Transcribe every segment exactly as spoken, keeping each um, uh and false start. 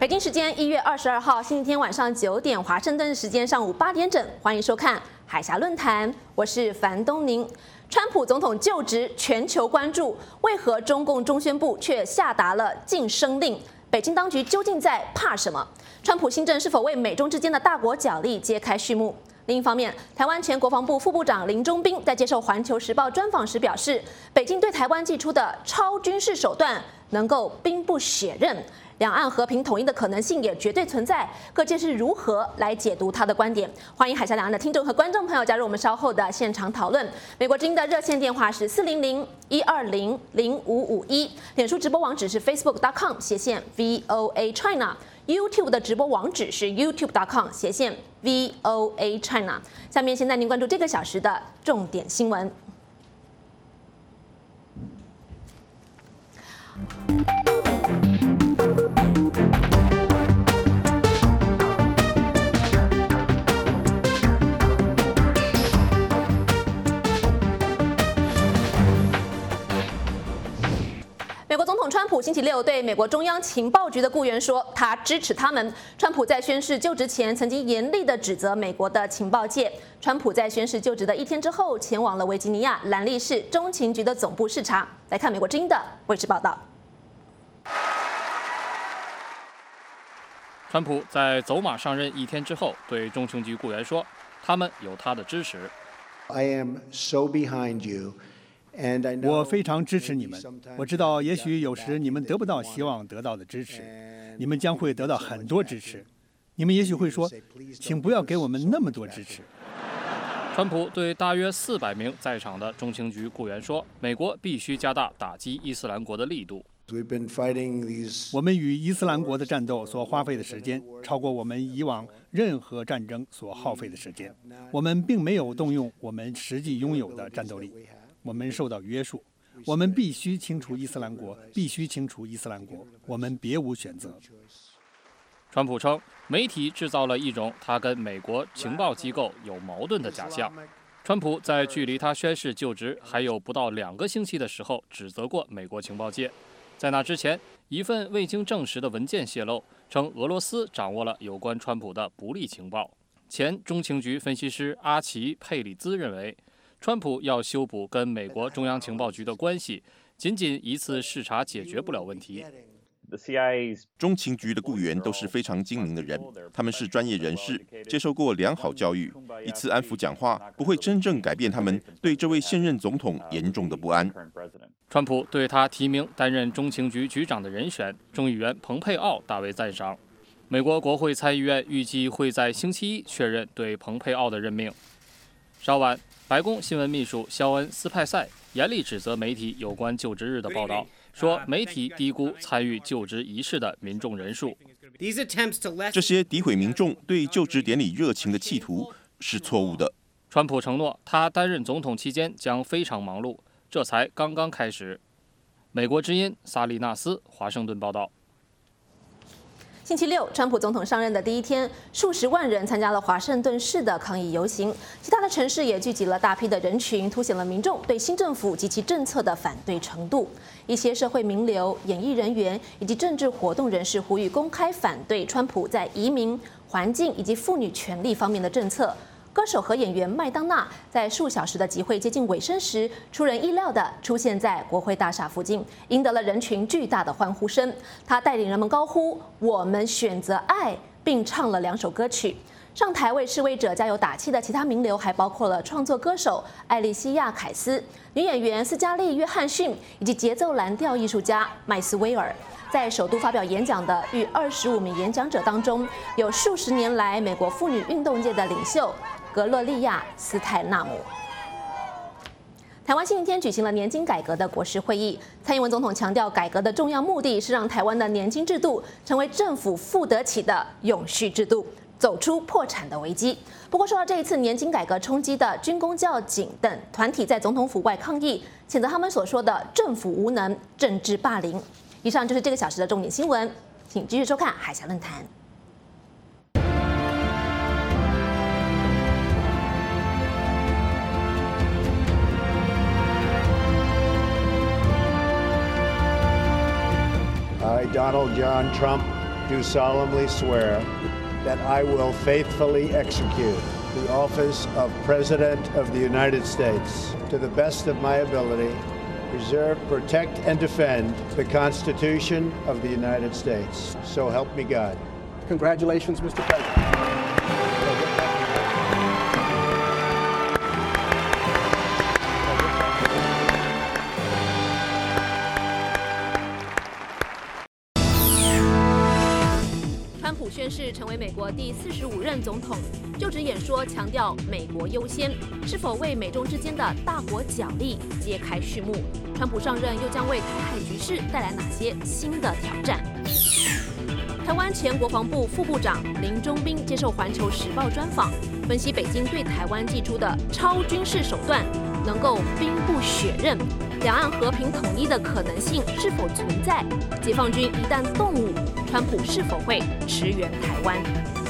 北京时间一月二十二号星期天晚上九点，华盛顿时间上午八点整，欢迎收看海峡论坛，我是樊东宁。川普总统就职，全球关注，为何中共中宣部却下达了禁声令？北京当局究竟在怕什么？川普新政是否为美中之间的大国角力揭开序幕？另一方面，台湾前国防部副部长林忠斌在接受《环球时报》专访时表示，北京对台湾祭出的超军事手段能够兵不血刃，两岸和平统一的可能性也绝对存在。各界是如何来解读他的观点？欢迎海峡两岸的听众和观众朋友加入我们稍后的现场讨论。美国之音的热线电话是四零零一二零零五五一，脸书直播网址是 facebook dot com 斜线 V O A China。YouTube 的直播网址是 YouTube dot com 斜线 V O A China。下面现在您关注这个小时的重点新闻。美国总统川普星期六对美国中央情报局的雇员说，他支持他们。川普在宣誓就职前曾经严厉地指责美国的情报界。川普在宣誓就职的一天之后，前往了维吉尼亚兰利市中情局的总部视察。来看美国之音的卫视报道。 川普在走马上任一天之后，对中情局雇员说，他们有他的支持。 I am so behind you. 我非常支持你们。我知道，也许有时你们得不到希望得到的支持，你们将会得到很多支持。你们也许会说，请不要给我们那么多支持。 川普对大约四百名在场的中情局雇员说，美国必须加大打击伊斯兰国的力度。 我们与伊斯兰国的战斗所花费的时间，超过我们以往任何战争所耗费的时间。我们并没有动用我们实际拥有的战斗力。我们受到约束，我们必须清除伊斯兰国，必须清除伊斯兰国，我们别无选择。 川普称，媒体制造了一种他跟美国情报机构有矛盾的假象。川普在距离他宣誓就职还有不到两个星期的时候，指责过美国情报界。在那之前，一份未经证实的文件泄露，称俄罗斯掌握了有关川普的不利情报。前中情局分析师阿奇·佩里兹认为，川普要修补跟美国中央情报局的关系，仅仅一次视察解决不了问题。 中情局的雇员都是非常精明的人，他们是专业人士，接受过良好教育。一次安抚讲话不会真正改变他们对这位现任总统严重的不安。 川普对他提名担任中情局局长的人选，众议员蓬佩奥大为赞赏。美国国会参议院预计会在星期一确认对蓬佩奥的任命。稍晚，白宫新闻秘书肖恩·斯派塞严厉指责媒体有关就职日的报道，说媒体低估参与就职仪式的民众人数。 这些诋毁民众对就职典礼热情的企图是错误的。 川普承诺，他担任总统期间将非常忙碌，这才刚刚开始。美国之音萨利纳斯华盛顿报道。 星期六，川普总统上任的第一天，数十万人参加了华盛顿市的抗议游行，其他的城市也聚集了大批的人群，凸显了民众对新政府及其政策的反对程度。一些社会名流、演艺人员以及政治活动人士呼吁公开反对川普在移民、环境以及妇女权利方面的政策。歌手和演员麦当娜在数小时的集会接近尾声时，出人意料地出现在国会大厦附近，赢得了人群巨大的欢呼声。她带领人们高呼“我们选择爱”，并唱了两首歌曲。上台为示威者加油打气的其他名流还包括了创作歌手艾莉西亚·凯斯、女演员斯嘉丽·约翰逊以及节奏蓝调艺术家麦斯威尔。在首都发表演讲的逾二十五名演讲者当中，有数十年来美国妇女运动界的领袖格洛利亚·斯泰纳姆。台湾星期天举行了年金改革的国事会议，蔡英文总统强调，改革的重要目的是让台湾的年金制度成为政府付得起的永续制度，走出破产的危机。不过，受到这一次年金改革冲击的军公教警等团体在总统府外抗议，谴责他们所说的政府无能、政治霸凌。以上就是这个小时的重点新闻，请继续收看海峡论坛。 I, Donald John Trump, do solemnly swear that I will faithfully execute the office of President of the United States to the best of my ability, preserve, protect, and defend the Constitution of the United States. So help me God. Congratulations, Mister President. 宣誓成为美国第四十五任总统，就职演说强调美国优先，是否为美中之间的大国角力揭开序幕？川普上任又将为台海局势带来哪些新的挑战？台湾前国防部副部长林中斌接受《环球时报》专访，分析北京对台湾祭出的超军事手段能够兵不血刃，两岸和平统一的可能性是否存在？解放军一旦动武，川普是否会驰援台湾？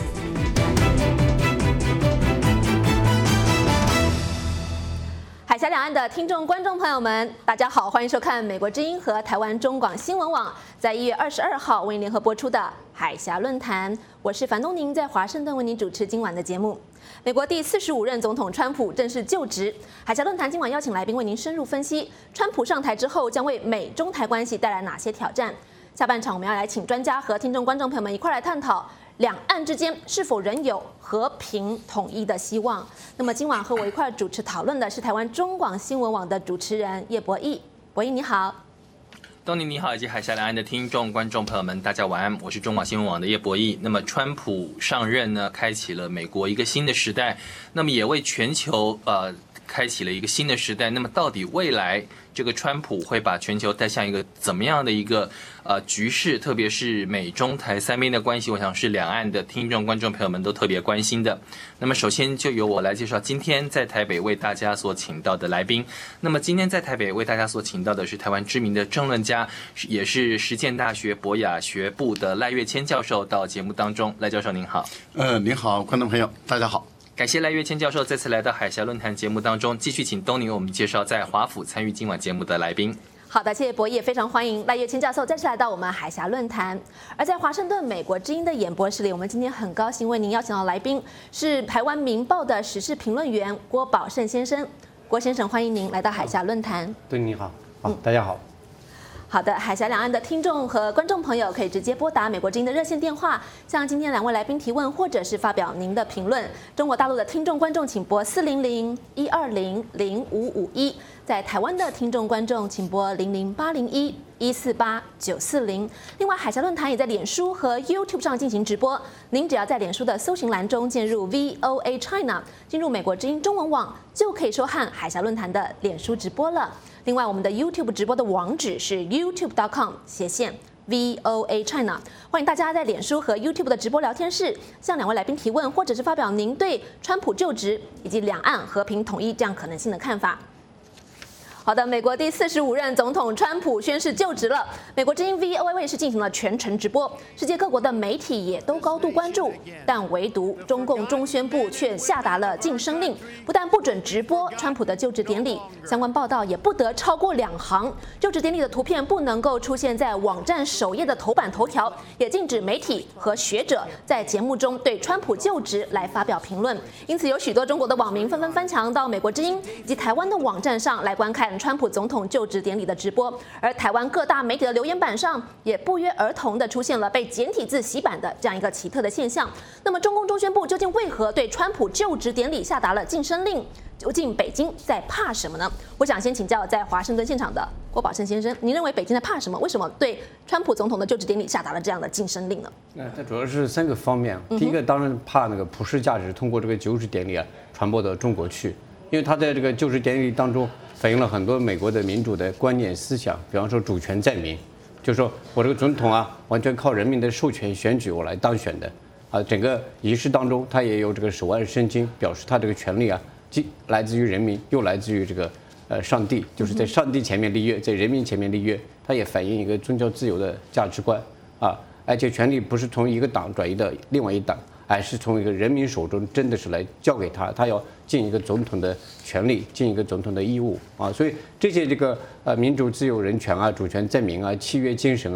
海峡两岸的听众、观众朋友们，大家好，欢迎收看美国之音和台湾中广新闻网在一月二十二号为您联合播出的海峡论坛。我是樊东宁，在华盛顿为您主持今晚的节目。美国第四十五任总统川普正式就职，海峡论坛今晚邀请来宾为您深入分析，川普上台之后将为美中台关系带来哪些挑战？下半场我们要来请专家和听众、观众朋友们一块来探讨两岸之间是否仍有和平统一的希望。那么今晚和我一块主持讨论的是台湾中广新闻网的主持人叶博弈。博弈你好。 东尼你好，以及海峡两岸的听众、观众朋友们，大家晚安，我是中广新闻网的叶博弈。那么，川普上任呢，开启了美国一个新的时代，那么也为全球呃开启了一个新的时代。那么，到底未来这个川普会把全球带向一个怎么样的一个呃局势？特别是美中台三边的关系，我想是两岸的听众、观众朋友们都特别关心的。那么，首先就由我来介绍今天在台北为大家所请到的来宾。那么，今天在台北为大家所请到的是台湾知名的政论家，也是实践大学博雅学部的赖岳谦教授到节目当中。赖教授您好。 呃，您好，观众朋友，大家好。 感谢赖岳谦教授这次来到海峡论坛节目当中，继续请东尼为我们介绍在华府参与今晚节目的来宾。 好的，谢谢博弈，也非常欢迎赖岳谦教授再次来到我们海峡论坛。而在华盛顿美国之音的演播室里，我们今天很高兴为您邀请到来宾是台湾民报的时事评论员郭宝胜先生。郭先生，欢迎您来到海峡论坛。 对，你好，好，大家好。 好的，海峡两岸的听众和观众朋友可以直接拨打美国之音的热线电话，向今天两位来宾提问，或者是发表您的评论。中国大陆的听众观众请拨四零零一二零零五五一，在台湾的听众观众请拨零零八零一一四八九四零。另外，海峡论坛也在脸书和 YouTube 上进行直播，您只要在脸书的搜寻栏中进入 V O A China， 进入美国之音中文网，就可以收看海峡论坛的脸书直播了。另外，我们的 YouTube 直播的网址是 youtube dot com 斜线 V O A China， 欢迎大家在脸书和 YouTube 的直播聊天室向两位来宾提问，或者是发表您对川普就职以及两岸和平统一这样可能性的看法。好的，美国第四十五任总统川普宣誓就职了。美国之音 V O A 卫视进行了全程直播，世界各国的媒体也都高度关注，但唯独中共中宣部却下达了禁声令，不但不准直播川普的就职典礼，相关报道也不得超过两行，就职典礼的图片不能够出现在网站首页的头版头条，也禁止媒体和学者在节目中对川普就职来发表评论。因此，有许多中国的网民纷纷翻墙到美国之音以及台湾的网站上来观看川普总统就职典礼的直播，而台湾各大媒体的留言板上也不约而同的出现了被简体字洗版的这样一个奇特的现象。那么，中共中宣部究竟为何对川普就职典礼下达了禁声令？究竟北京在怕什么呢？我想先请教在华盛顿现场的郭宝胜先生，您认为北京在怕什么？为什么对川普总统的就职典礼下达了这样的禁声令呢？ 那它主要是三个方面。第一个当然怕那个普世价值通过这个就职典礼啊传播到中国去，因为他在这个就职典礼当中反映了很多美国的民主的观念思想，比方说主权在民，就是说我这个总统啊，完全靠人民的授权选举我来当选的，啊，整个仪式当中他也有这个手按圣经，表示他这个权利啊，既来自于人民，又来自于这个呃上帝，就是在上帝前面立约，在人民前面立约，它也反映一个宗教自由的价值观啊，而且权力不是从一个党转移到另外一党，而是从一个人民手中真的是来交给他，他要尽一个总统的权利，尽一个总统的义务啊，所以这些这个呃民主、自由、人权啊、主权在民啊、契约精神啊，这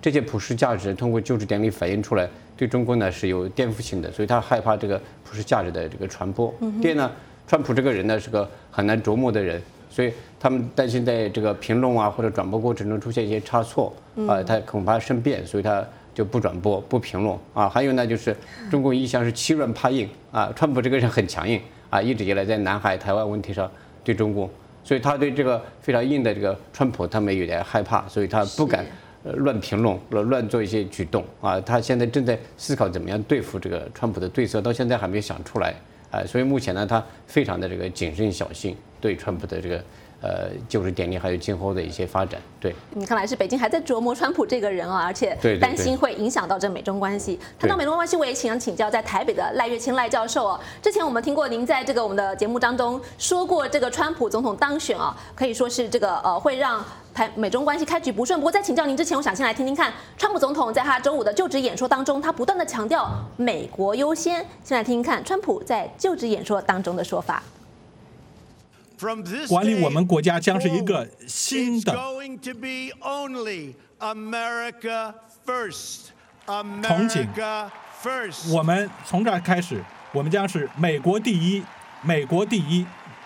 这些普世价值通过就职典礼反映出来，对中国呢是有颠覆性的，所以他害怕这个普世价值的这个传播。第二呢，川普这个人呢是个很难琢磨的人，所以他们担心在这个评论啊或者转播过程中出现一些差错啊，他恐怕生变，所以他就不转播不评论啊。还有呢，就是中共一向是欺软怕硬啊，川普这个人很强硬啊，一直以来在南海、台湾问题上对中共，所以他对这个非常硬的这个川普他们有点害怕，所以他不敢乱评论、乱做一些举动啊。他现在正在思考怎么样对付这个川普的对策，到现在还没有想出来啊。所以目前呢，他非常的这个谨慎小心对川普的这个呃就职典礼还有今后的一些发展。对， 你看来是北京还在琢磨川普这个人啊，而且担心会影响到这美中关系。谈到美中关系，我也想请教在台北的赖岳清赖教授哦。之前我们听过您在这个我们的节目当中说过，这个川普总统当选啊，可以说是这个呃会让台美中关系开局不顺。不过在请教您之前，我想先来听听看，川普总统在他周五的就职演说当中，他不断的强调美国优先。先来听听看川普在就职演说当中的说法。 管理我们国家将是一个新的憧憬。我们从这儿开始，我们将是美国第一，美国第一。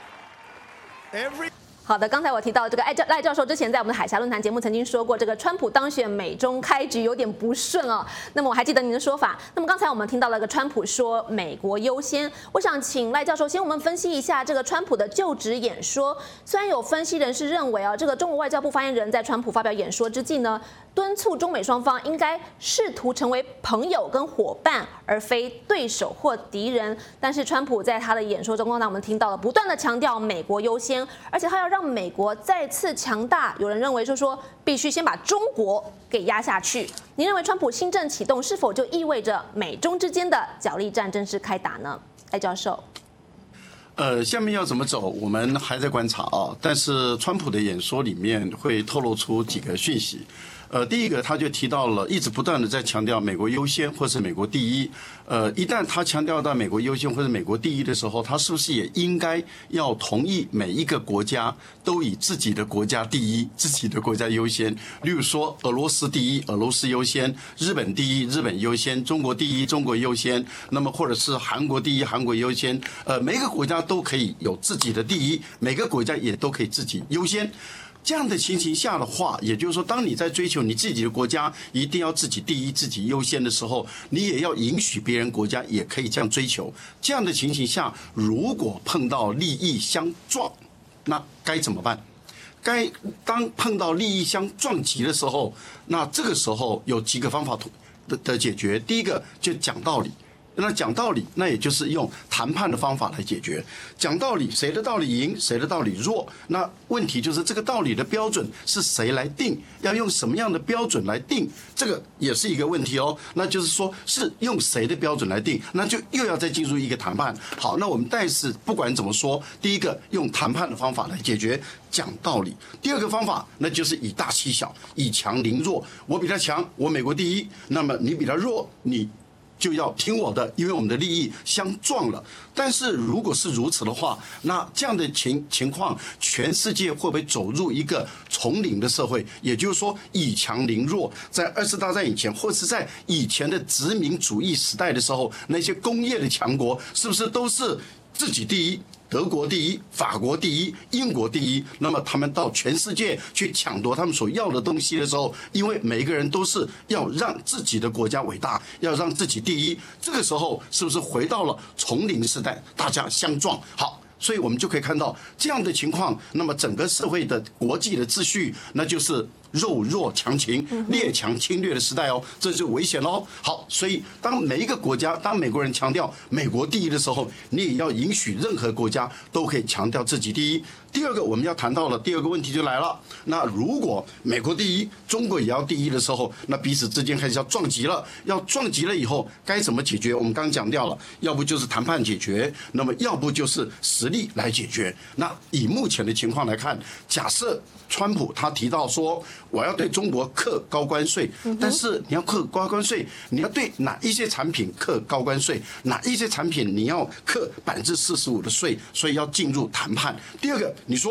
好的，刚才我提到这个赖教授之前在我们的海峡论坛节目曾经说过，这个川普当选美中开局有点不顺哦。那么我还记得您的说法。那么刚才我们听到了个川普说美国优先，我想请赖教授先我们分析一下这个川普的就职演说。虽然有分析人士认为啊，这个中国外交部发言人在川普发表演说之际呢，敦促中美双方应该试图成为朋友跟伙伴，而非对手或敌人。但是川普在他的演说中，刚才我们听到了不断的强调美国优先，而且他要让美国再次强大。有人认为说说必须先把中国给压下去。您认为川普新政启动是否就意味着美中之间的角力战正式开打呢？赖教授。 呃，下面要怎么走，我们还在观察啊。但是川普的演说里面会透露出几个讯息。呃，第一个，他就提到了一直不断的在强调美国优先或是美国第一。呃，一旦他强调到美国优先或者美国第一的时候，他是不是也应该要同意每一个国家都以自己的国家第一、自己的国家优先？例如说，俄罗斯第一，俄罗斯优先；日本第一，日本优先；中国第一，中国优先。那么或者是韩国第一，韩国优先。呃，每个国家都可以有自己的第一，每个国家也都可以自己优先。这样的情形下的话，也就是说，当你在追求你自己的国家一定要自己第一、自己优先的时候，你也要允许别人国家也可以这样追求。这样的情形下，如果碰到利益相撞，那该怎么办？该当碰到利益相撞击的时候，那这个时候有几个方法的的解决。第一个就讲道理。那讲道理，那也就是用谈判的方法来解决。讲道理，谁的道理赢，谁的道理弱。那问题就是这个道理的标准是谁来定，要用什么样的标准来定，这个也是一个问题哦。那就是说是用谁的标准来定，那就又要再进入一个谈判。好，那我们但是不管怎么说，第一个用谈判的方法来解决，讲道理。第二个方法，那就是以大欺小，以强凌弱。我比他强，我美国第一，那么你比他弱，你就要听我的，因为我们的利益相撞了。但是如果是如此的话，那这样的情情况，全世界会不会走入一个丛林的社会？也就是说，以强凌弱。在二次大战以前，或是在以前的殖民主义时代的时候，那些工业的强国是不是都是自己第一？德国第一，法国第一，英国第一，那么他们到全世界去抢夺他们所要的东西的时候，因为每一个人都是要让自己的国家伟大，要让自己第一，这个时候是不是回到了丛林时代，大家相撞？好。所以我们就可以看到这样的情况，那么整个社会的国际的秩序，那就是弱肉强秦、列强侵略的时代哦，这就危险喽。好，所以当每一个国家，当美国人强调美国第一的时候，你也要允许任何国家都可以强调自己第一。第二个我们要谈到了第二个问题就来了，那如果美国第一，中国也要第一的时候，那彼此之间开始要撞击了，要撞击了以后该怎么解决？我们刚刚讲掉了，要不就是谈判解决，那么要不就是实力来解决。那以目前的情况来看，假设川普他提到说我要对中国课高关税，但是你要课高关税，你要对哪一些产品课高关税，哪一些产品你要课百分之四十五的税，所以要进入谈判。第二个，你说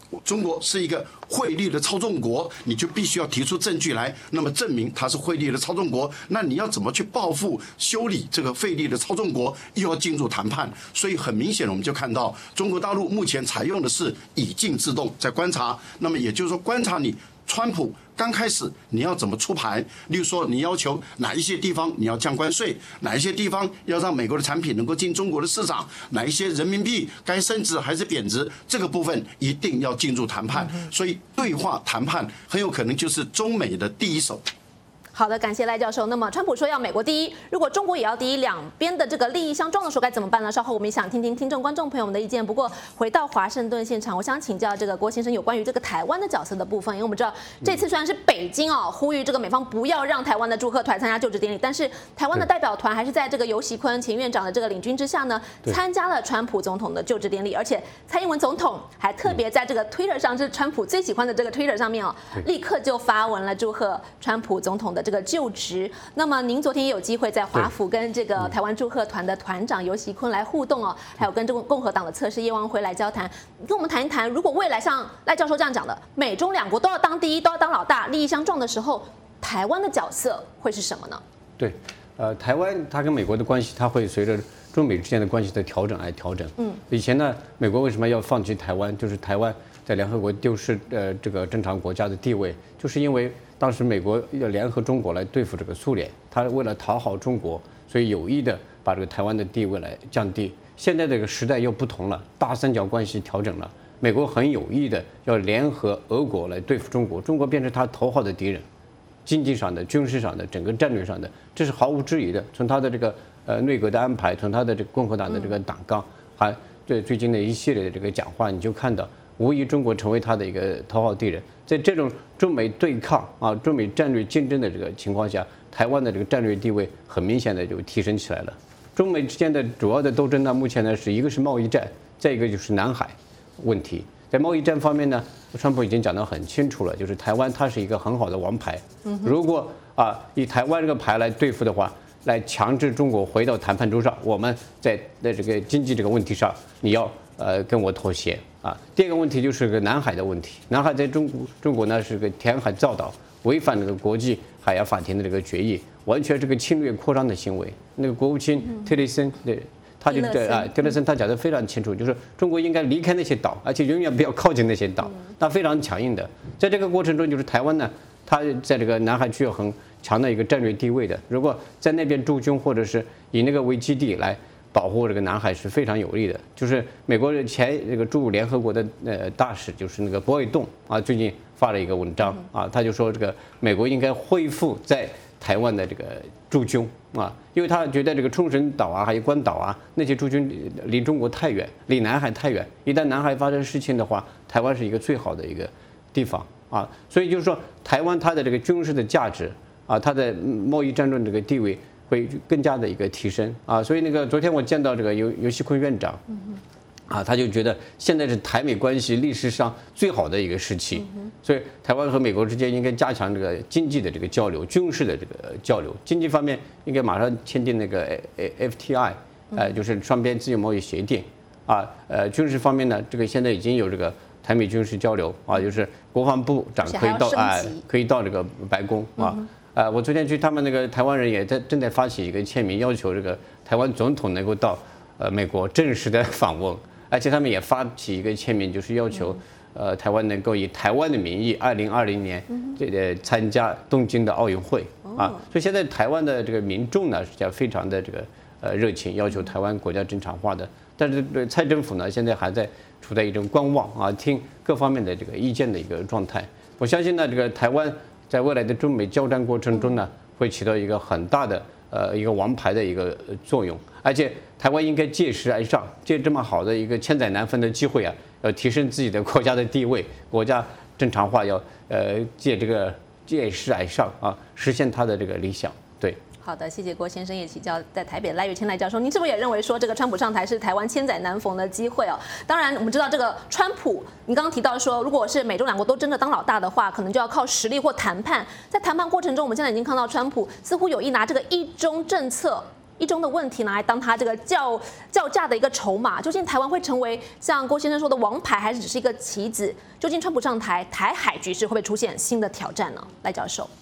中国是一个汇率的操纵国，你就必须要提出证据来，那么证明它是汇率的操纵国。那你要怎么去报复、修理这个汇率的操纵国，又要进入谈判。所以很明显，我们就看到中国大陆目前采用的是以静制动，在观察。那么也就是说，观察你川普刚开始你要怎么出牌，例如说你要求哪一些地方你要降关税，哪一些地方要让美国的产品能够进中国的市场，哪一些人民币该升值还是贬值，这个部分一定要进入谈判。所以对话谈判很有可能就是中美的第一手。 好的，感谢赖教授。那么，川普说要美国第一，如果中国也要第一，两边的这个利益相撞的时候该怎么办呢？稍后我们也想听听听众、观众朋友们的意见。不过，回到华盛顿现场，我想请教这个郭先生有关于这个台湾的角色的部分，因为我们知道这次虽然是北京哦呼吁这个美方不要让台湾的祝贺团参加就职典礼，但是台湾的代表团还是在这个游锡堃前院长的这个领军之下呢，参加了川普总统的就职典礼，而且蔡英文总统还特别在这个 Twitter 上，这是川普最喜欢的这个 Twitter 上面哦，立刻就发文了祝贺川普总统的这个就职。那么您昨天也有机会在华府跟这个台湾祝贺团的团长游锡堃来互动哦，还有跟这个共和党的测试叶旺辉来交谈，跟我们谈一谈，如果未来像赖教授这样讲的，美中两国都要当第一，都要当老大，利益相撞的时候，台湾的角色会是什么呢？ 对，呃，台湾它跟美国的关系，它会随着中美之间的关系的调整来调整。嗯，以前呢，美国为什么要放弃台湾？就是台湾在联合国丢失呃这个正常国家的地位，就是因为当时美国要联合中国来对付这个苏联，他为了讨好中国，所以有意的把这个台湾的地位来降低。现在这个时代又不同了，大三角关系调整了，美国很有意的要联合俄国来对付中国，中国变成他头号的敌人，经济上的、军事上的、整个战略上的，这是毫无质疑的。从他的这个呃内阁的安排，从他的这个共和党的这个党纲，还对最近的一系列的这个讲话，你就看到，无疑中国成为他的一个头号敌人。在这种中美对抗啊、中美战略竞争的这个情况下，台湾的这个战略地位很明显的就提升起来了。中美之间的主要的斗争呢，目前呢是一个是贸易战，再一个就是南海问题。在贸易战方面呢，川普已经讲得很清楚了，就是台湾它是一个很好的王牌。如果啊以台湾这个牌来对付的话，来强制中国回到谈判桌上，我们在在这个经济这个问题上，你要呃跟我妥协啊。第二个问题就是个南海的问题，南海在中国中国呢是个填海造岛，违反这个国际海洋法庭的这个决议，完全是个侵略扩张的行为。那个国务卿特雷森对。他就对啊，特雷森他讲得非常清楚，就是中国应该离开那些岛，而且永远不要靠近那些岛。他非常强硬的，在这个过程中，就是台湾呢，它在这个南海具有很强的一个战略地位的。如果在那边驻军，或者是以那个为基地来保护这个南海，是非常有利的。就是美国前这个驻联合国的呃大使，就是那个博尔顿啊，最近发了一个文章啊，他就说这个美国应该恢复在台湾的这个驻军啊，因为他觉得这个冲绳岛啊，还有关岛啊，那些驻军离中国太远，离南海太远。一旦南海发生事情的话，台湾是一个最好的一个地方啊。所以就是说，台湾它的这个军事的价值啊，它的贸易战争这个地位会更加的一个提升啊。所以那个昨天我见到这个游游锡堃院长。啊，他就觉得现在是台美关系历史上最好的一个时期，所以台湾和美国之间应该加强这个经济的这个交流，军事的这个交流。经济方面应该马上签订那个 F T I， 呃，就是双边自由贸易协定。啊，呃，军事方面呢，这个现在已经有这个台美军事交流啊，就是国防部长可以到啊、呃，可以到这个白宫啊。呃，我昨天去，他们那个台湾人也在正在发起一个签名，要求这个台湾总统能够到呃美国正式的访问。而且他们也发起一个签名，就是要求，呃，台湾能够以台湾的名义，二零二零年这个参加东京的奥运会啊。所以现在台湾的这个民众呢，实际上非常的这个呃热情，要求台湾国家正常化的。但是对蔡政府呢，现在还在处在一种观望啊，听各方面的这个意见的一个状态。我相信呢，这个台湾在未来的中美交战过程中呢，会起到一个很大的呃一个王牌的一个作用。而且台湾应该借势而上，借这么好的一个千载难逢的机会啊，要提升自己的国家的地位，国家正常化要呃借这个借势而上啊，实现他的这个理想。对。 好的，谢谢郭先生，也请教在台北赖岳谦赖教授，您是不是也认为说这个川普上台是台湾千载难逢的机会哦？当然，我们知道这个川普，你刚刚提到说，如果是美中两国都真的当老大的话，可能就要靠实力或谈判。在谈判过程中，我们现在已经看到川普似乎有意拿这个一中政策一中的问题拿来当他这个叫叫价的一个筹码。究竟台湾会成为像郭先生说的王牌，还是只是一个棋子？究竟川普上台，台海局势会不会出现新的挑战呢？赖教授。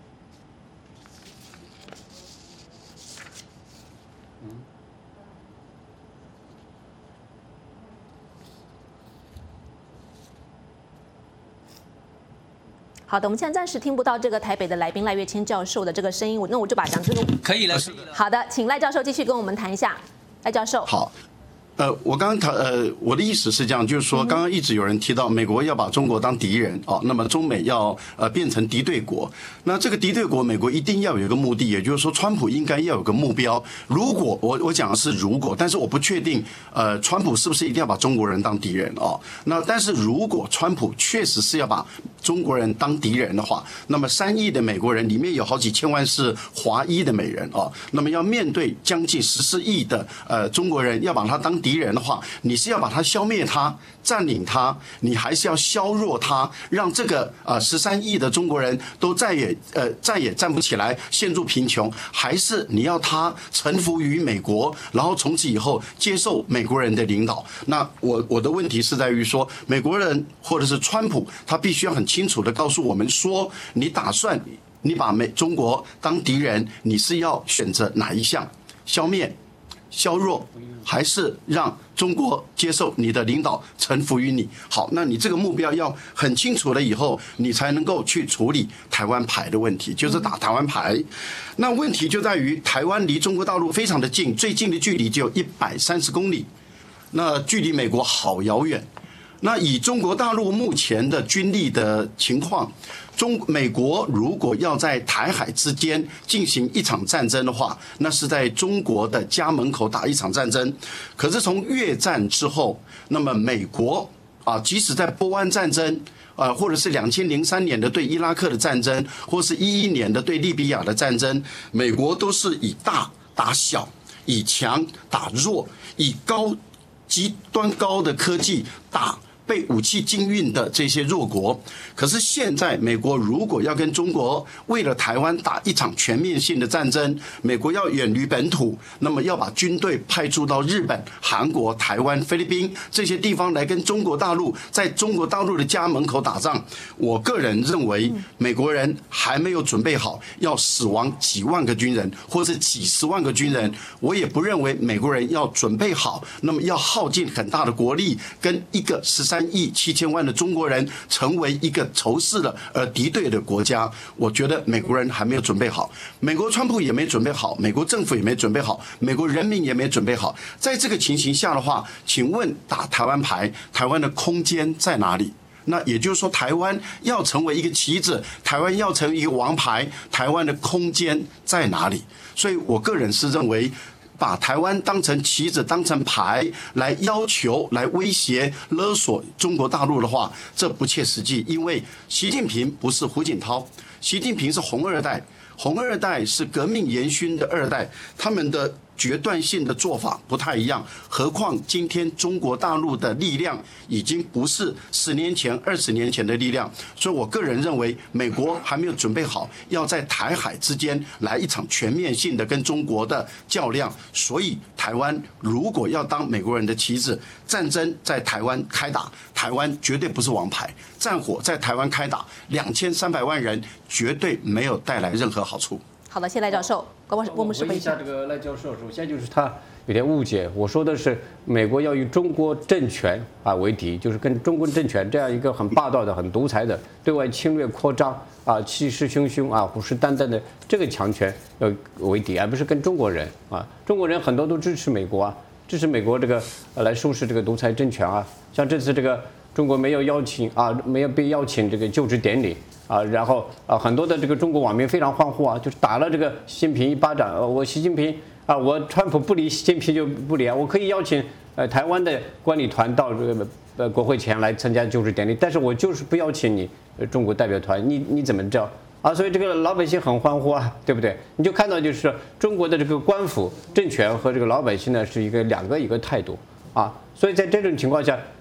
好的，我们现在暂时听不到这个台北的来宾赖岳谦教授的这个声音，我那我就把讲这个可以了。 好的，请赖教授继续跟我们谈一下。赖教授， 好。呃，我刚刚谈呃，我的意思是这样，就是说，刚刚一直有人提到美国要把中国当敌人哦，那么中美要呃变成敌对国，那这个敌对国，美国一定要有一个目的，也就是说，川普应该要有个目标。如果我我讲的是如果，但是我不确定，呃，川普是不是一定要把中国人当敌人哦？那但是如果川普确实是要把中国人当敌人的话，那么三亿的美国人里面有好几千万是华裔的美人哦，那么要面对将近十四亿的呃中国人，要把他当敌人的话，你是要把他消灭他、占领他，你还是要削弱他，让这个呃十三亿的中国人都再也呃再也站不起来，陷入贫穷，还是你要他臣服于美国，然后从此以后接受美国人的领导？那我我的问题是在于说，美国人或者是川普，他必须要很清楚的告诉我们说，你打算你把美中国当敌人，你是要选择哪一项？消灭、削弱，还是让中国接受你的领导，臣服于你？好，那你这个目标要很清楚了以后，你才能够去处理台湾牌的问题，就是打台湾牌。那问题就在于台湾离中国大陆非常的近，最近的距离只有一百三十公里，那距离美国好遥远。那以中国大陆目前的军力的情况，中美国如果要在台海之间进行一场战争的话，那是在中国的家门口打一场战争。可是从越战之后，那么美国啊，即使在波湾战争啊，或者是两千零三年的对伊拉克的战争，或是一一年的对利比亚的战争，美国都是以大打小，以强打弱，以高极端高的科技打被武器禁运的这些弱国。可是现在美国如果要跟中国为了台湾打一场全面性的战争，美国要远离本土，那么要把军队派驻到日本、韩国、台湾、菲律宾这些地方来跟中国大陆在中国大陆的家门口打仗。我个人认为美国人还没有准备好，要死亡几万个军人或是几十万个军人。我也不认为美国人要准备好，那么要耗尽很大的国力跟一个十三亿七千万的中国人成为一个仇视的而敌对的国家。我觉得美国人还没有准备好，美国川普也没准备好，美国政府也没准备好，美国人民也没准备好。在这个情形下的话，请问打台湾牌，台湾的空间在哪里？那也就是说，台湾要成为一个棋子，台湾要成为一个王牌，台湾的空间在哪里？所以我个人是认为，把台湾当成棋子、当成牌来要求、来威胁、勒索中国大陆的话，这不切实际。因为习近平不是胡锦涛，习近平是红二代，红二代是革命元勋的二代，他们的决断性的做法不太一样。何况今天中国大陆的力量已经不是十年前、二十年前的力量，所以我个人认为，美国还没有准备好要在台海之间来一场全面性的跟中国的较量。所以，台湾如果要当美国人的棋子，战争在台湾开打，台湾绝对不是王牌；战火在台湾开打，两千三百万人绝对没有带来任何好处。 好的，谢谢赖教授。高博博士回应一下这个赖教授，首先就是他有点误解，我说的是美国要以中国政权啊为敌，就是跟中国政权这样一个很霸道的、很独裁的、对外侵略扩张啊、气势汹汹啊、虎视眈眈的这个强权要为敌，而不是跟中国人啊。中国人很多都支持美国啊，支持美国这个呃来收拾这个独裁政权啊。像这次这个中国没有邀请啊，没有被邀请这个就职典礼。啊，然后啊，很多的这个中国网民非常欢呼啊，就是打了这个习近平一巴掌。呃、我习近平啊，我川普不理习近平就不理啊，我可以邀请呃台湾的观礼团到这个呃国会前来参加就职典礼，但是我就是不邀请你呃中国代表团，你你怎么着啊？所以这个老百姓很欢呼啊，对不对？你就看到就是中国的这个官府政权和这个老百姓呢是一个两个一个态度啊，所以在这种情况下，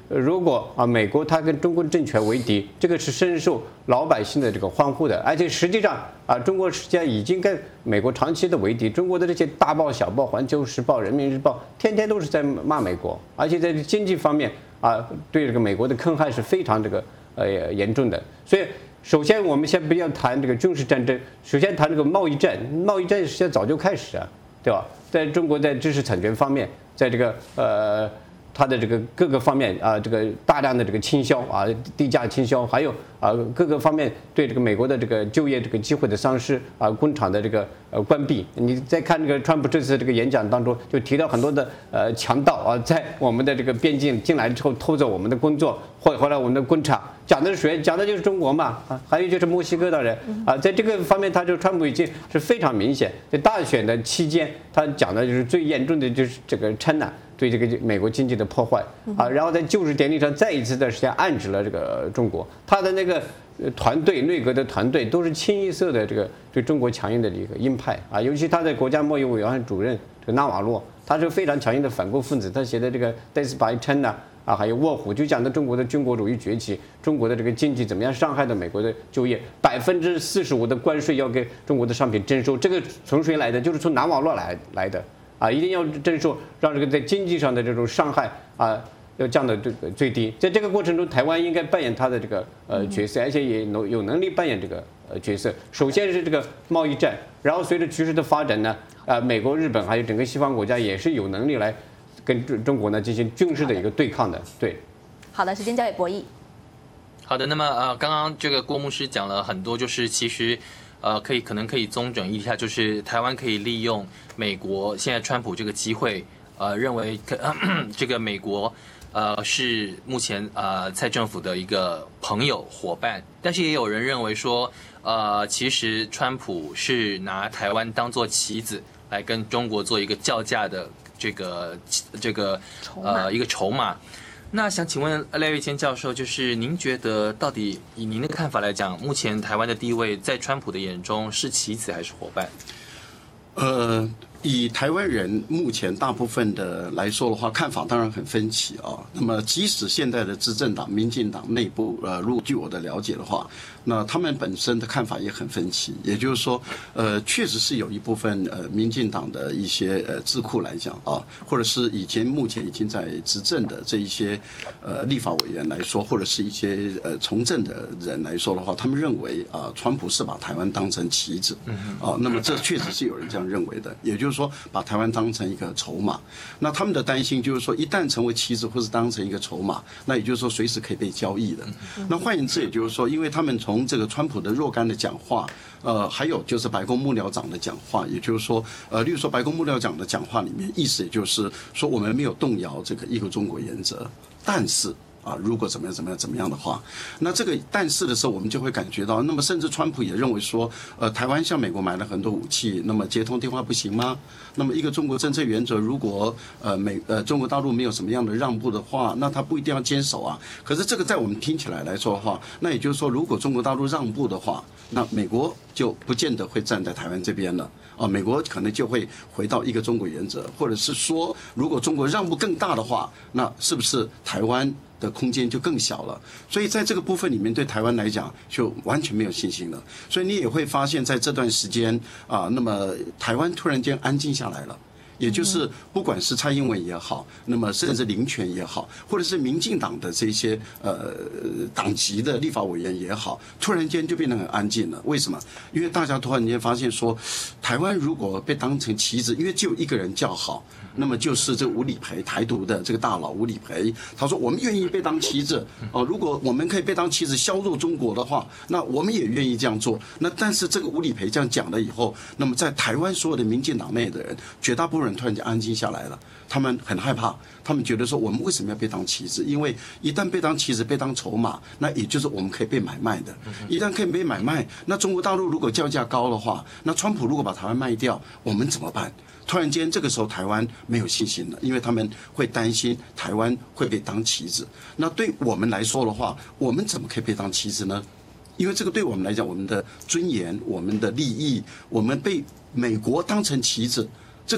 如果啊美国它跟中国政权为敌，这个是深受老百姓的这个欢呼的，而且实际上啊中国实际上已经跟美国长期的为敌，中国的这些大报小报，《环球时报》《人民日报》天天都是在骂美国，而且在经济方面啊对这个美国的坑害是非常这个呃严重的。所以首先我们先不要谈这个军事战争，首先谈这个贸易战，贸易战实际上早就开始啊，对吧？在中国在知识产权方面，在这个呃。它的这个各个方面啊，这个大量的这个倾销啊，低价倾销，还有啊各个方面对这个美国的这个就业这个机会的丧失啊，工厂的这个呃关闭。你再看这个川普这次这个演讲当中，就提到很多的呃强盗啊，在我们的这个边境进来之后偷走我们的工作，或或者我们的工厂，讲的是谁？讲的就是中国嘛啊，还有就是墨西哥的人啊，在这个方面，他就川普已经是非常明显。在大选的期间，他讲的就是最严重的就是这个 China。对这个美国经济的破坏啊，然后在就职典礼上再一次的实际上暗指了这个中国，他的那个团队内阁的团队都是清一色的这个对中国强硬的一个鹰派啊，尤其他的国家贸易委员会主任这个纳瓦洛，他是非常强硬的反共分子，他写的这个 Death by China 啊，还有卧虎，就讲的中国的军国主义崛起，中国的这个经济怎么样伤害到美国的就业，百分之四十五的关税要给中国的商品征收，这个从谁来的？就是从纳瓦洛来来的。啊，一定要征收，让这个在经济上的这种伤害啊，要降到这个最低。在这个过程中，台湾应该扮演它的这个呃角色，而且也有有能力扮演这个呃角色。首先是这个贸易战，然后随着局势的发展呢，啊，美国、日本还有整个西方国家也是有能力来跟中中国呢进行军事的一个对抗的。对。 好的，时间交给博弈。 好的，那么呃，刚刚这个郭牧师讲了很多，就是其实。呃，可以可能可以综整一下，就是台湾可以利用美国现在川普这个机会，呃，认为可、呃、这个美国呃是目前呃蔡政府的一个朋友伙伴，但是也有人认为说，呃，其实川普是拿台湾当作棋子来跟中国做一个叫价的这个这个呃一个筹码。那想请问赖岳谦教授，就是您觉得到底以您的看法来讲，目前台湾的地位在川普的眼中是棋子还是伙伴？ 呃，以台湾人目前大部分的来说的话，看法当然很分歧啊。那么，即使现在的执政党民进党内部，呃，如果据我的了解的话，那他们本身的看法也很分歧。也就是说，呃，确实是有一部分呃民进党的一些呃智库来讲啊，或者是以前目前已经在执政的这一些呃立法委员来说，或者是一些呃从政的人来说的话，他们认为啊，川普是把台湾当成棋子啊。那么这确实是有人这样认为的，也就是说把台湾当成一个筹码。那他们的担心就是说，一旦成为棋子或是当成一个筹码，那也就是说随时可以被交易的。那换言之，也就是说，因为他们从从这个川普的若干的讲话，呃，还有就是白宫幕僚长的讲话，也就是说，呃，例如说白宫幕僚长的讲话里面，意思也就是说，我们没有动摇这个一个中国原则，但是。啊，如果怎么样怎么样怎么样的话，那这个但是的时候，我们就会感觉到，那么甚至川普也认为说，呃，台湾向美国买了很多武器，那么接通电话不行吗？那么一个中国政策原则，如果呃美呃中国大陆没有什么样的让步的话，那他不一定要坚守啊。可是这个在我们听起来来说的话，那也就是说，如果中国大陆让步的话，那美国就不见得会站在台湾这边了。啊，美国可能就会回到一个中国原则，或者是说，如果中国让步更大的话，那是不是台湾的空间就更小了？所以在这个部分里面，对台湾来讲就完全没有信心了。所以你也会发现，在这段时间啊，那么台湾突然间安静下来了。也就是不管是蔡英文也好，那么甚至林权也好，或者是民进党的这些呃党籍的立法委员也好，突然间就变得很安静了。为什么？因为大家突然间发现说，台湾如果被当成棋子，因为只有一个人叫好，那么就是这吴理培，台独的这个大佬吴理培，他说我们愿意被当棋子哦、呃，如果我们可以被当棋子削弱中国的话，那我们也愿意这样做。那但是这个吴理培这样讲了以后，那么在台湾所有的民进党内的人，绝大部分人突然间安静下来了，他们很害怕，他们觉得说我们为什么要被当棋子？因为一旦被当棋子、被当筹码，那也就是我们可以被买卖的。一旦可以被买卖，那中国大陆如果叫价高的话，那川普如果把台湾卖掉，我们怎么办？突然间，这个时候台湾没有信心了，因为他们会担心台湾会被当棋子。那对我们来说的话，我们怎么可以被当棋子呢？因为这个对我们来讲，我们的尊严、我们的利益，我们被美国当成棋子。这个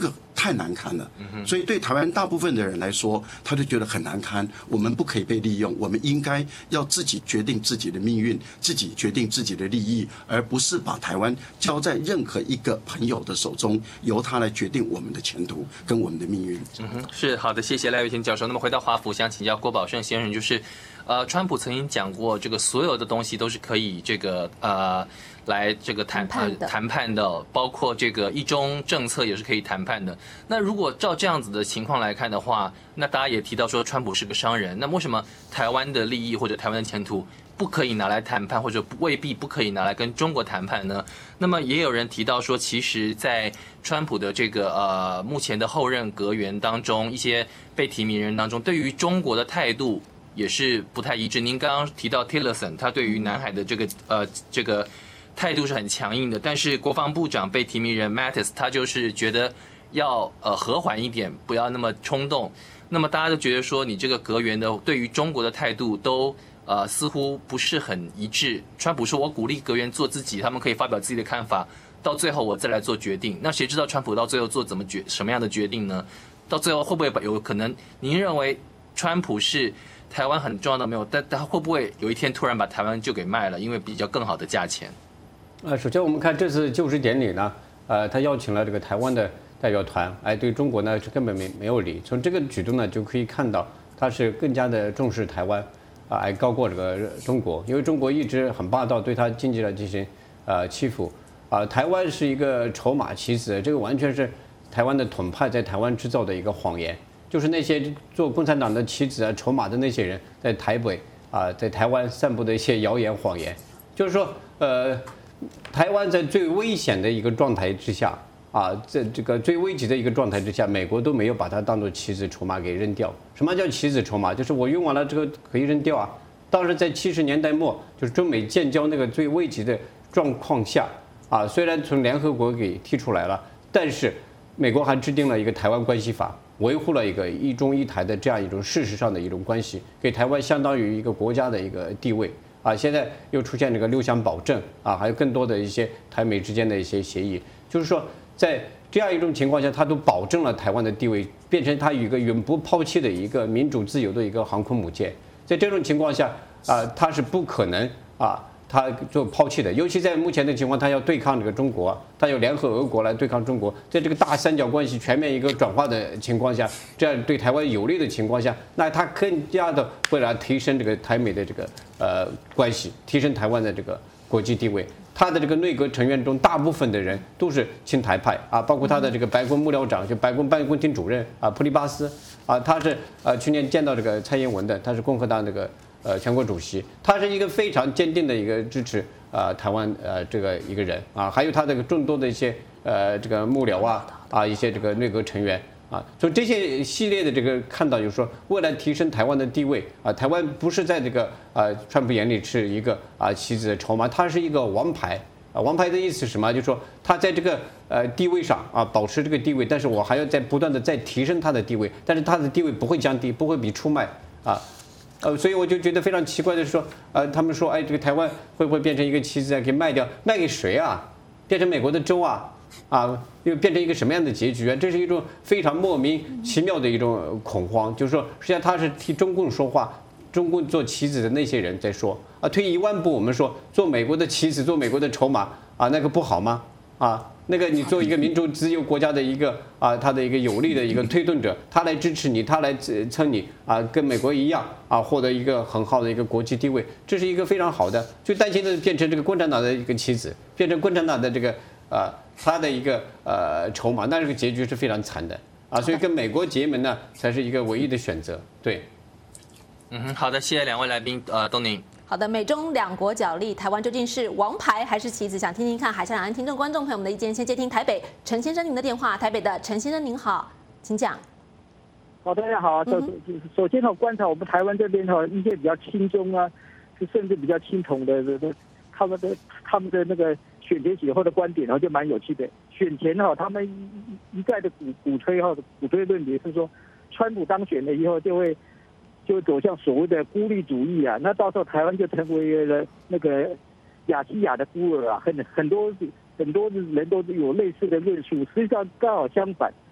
太难堪了。所以对台湾大部分的人来说，他就觉得很难堪。我们不可以被利用，我们应该要自己决定自己的命运，自己决定自己的利益，而不是把台湾交在任何一个朋友的手中，由他来决定我们的前途跟我们的命运。 嗯哼，是好的，谢谢赖岳天教授。那么回到华府，想请教郭宝胜先生，就是呃，川普曾经讲过，这个所有的东西都是可以这个呃。来这个谈谈呃谈判的，包括这个一中政策也是可以谈判的。那如果照这样子的情况来看的话，那大家也提到说川普是个商人，那为什么台湾的利益或者台湾的前途不可以拿来谈判，或者未必不可以拿来跟中国谈判呢？那么也有人提到说，其实，在川普的这个呃目前的后任阁员当中，一些被提名人当中，对于中国的态度也是不太一致。您刚刚提到 Tillerson， 他对于南海的这个呃这个。态度是很强硬的，但是国防部长被提名人 Mattis 他就是觉得要呃和缓一点，不要那么冲动。那么大家都觉得说，你这个阁员的对于中国的态度都呃似乎不是很一致。川普说我鼓励阁员做自己，他们可以发表自己的看法，到最后我再来做决定。那谁知道川普到最后做怎么决什么样的决定呢？到最后会不会有可能？您认为川普是台湾很重要的没有？但他会不会有一天突然把台湾就给卖了，因为比较更好的价钱？ 呃，首先我们看这次就职典礼呢，呃，他邀请了这个台湾的代表团，哎，对中国呢是根本没没有理。从这个举动呢就可以看到，他是更加的重视台湾，啊，还高过这个中国，因为中国一直很霸道，对他经济来进行呃欺负，啊，台湾是一个筹码棋子，这个完全是台湾的统派在台湾制造的一个谎言，就是那些做共产党的棋子啊、筹码的那些人在台北啊，在台湾散布的一些谣言谎言，就是说，呃。台湾在最危险的一个状态之下啊，在这个最危急的一个状态之下，美国都没有把它当作棋子筹码给扔掉。什么叫棋子筹码？就是我用完了这个可以扔掉啊。当时在七十年代末，就是中美建交那个最危急的状况下啊，虽然从联合国给踢出来了，但是美国还制定了一个台湾关系法，维护了一个一中一台的这样一种事实上的一种关系，给台湾相当于一个国家的一个地位。啊，现在又出现这个六项保证啊，还有更多的一些台美之间的一些协议，就是说，在这样一种情况下，它都保证了台湾的地位，变成它一个永不抛弃的一个民主自由的一个航空母舰。在这种情况下啊，它是不可能啊，它做抛弃的。尤其在目前的情况，它要对抗这个中国，它要联合俄国来对抗中国，在这个大三角关系全面一个转化的情况下，这样对台湾有利的情况下，那它更加的会来提升这个台美的这个呃关系，提升台湾的这个国际地位。他的这个内阁成员中，大部分的人都是亲台派啊，包括他的这个白宫幕僚长，就白宫办公厅主任啊，普利巴斯啊，他是呃去年见到这个蔡英文的，他是共和党这个呃全国主席，他是一个非常坚定的一个支持啊、呃、台湾呃这个一个人啊，还有他这个众多的一些呃这个幕僚啊啊一些这个内阁成员。啊，从这些系列的这个看到，就是说，为了提升台湾的地位啊，台湾不是在这个啊川普眼里是一个啊棋子的筹码，它是一个王牌啊。王牌的意思是什么？就是说，他在这个呃地位上啊保持这个地位，但是我还要在不断的再提升他的地位，但是他的地位不会降低，不会比出卖啊。呃，所以我就觉得非常奇怪的是说，呃，他们说，哎，这个台湾会不会变成一个棋子啊，给卖掉？卖给谁啊？变成美国的州啊？啊，又变成一个什么样的结局啊？这是一种非常莫名其妙的一种恐慌，就是说，实际上他是替中共说话，中共做棋子的那些人在说啊。退一万步，我们说做美国的棋子，做美国的筹码啊，那个不好吗？啊，那个你做一个民主自由国家的一个啊，他的一个有力的一个推动者，他来支持你，他来撑你啊，跟美国一样啊，获得一个很好的一个国际地位，这是一个非常好的。最担心的变成这个共产党的一个棋子，变成共产党的这个。啊，他的一个呃筹码，那这个结局是非常惨的啊，所以跟美国结盟呢，才是一个唯一的选择。对， 嗯哼，好的，谢谢两位来宾，呃，东宁。 好的，美中两国角力，台湾究竟是王牌还是棋子？想听听看海峡两岸听众观众朋友们的意见。先接听台北陈先生您的电话，台北的陈先生您好，请讲。 好，大家好啊。首、嗯、首先呢，观察我们台湾这边哈，一些比较亲中啊，甚至比较亲统的，他们的他们的那个。选前以后的观点，然后就蛮有趣的。选前哈，他们一一再的鼓鼓吹哈，鼓吹论点是说，川普当选了以后就会就会走向所谓的孤立主义啊，那到时候台湾就成为了那个亚细亚的孤儿啊，很很多很多人都有类似的论述。实际上刚好相反，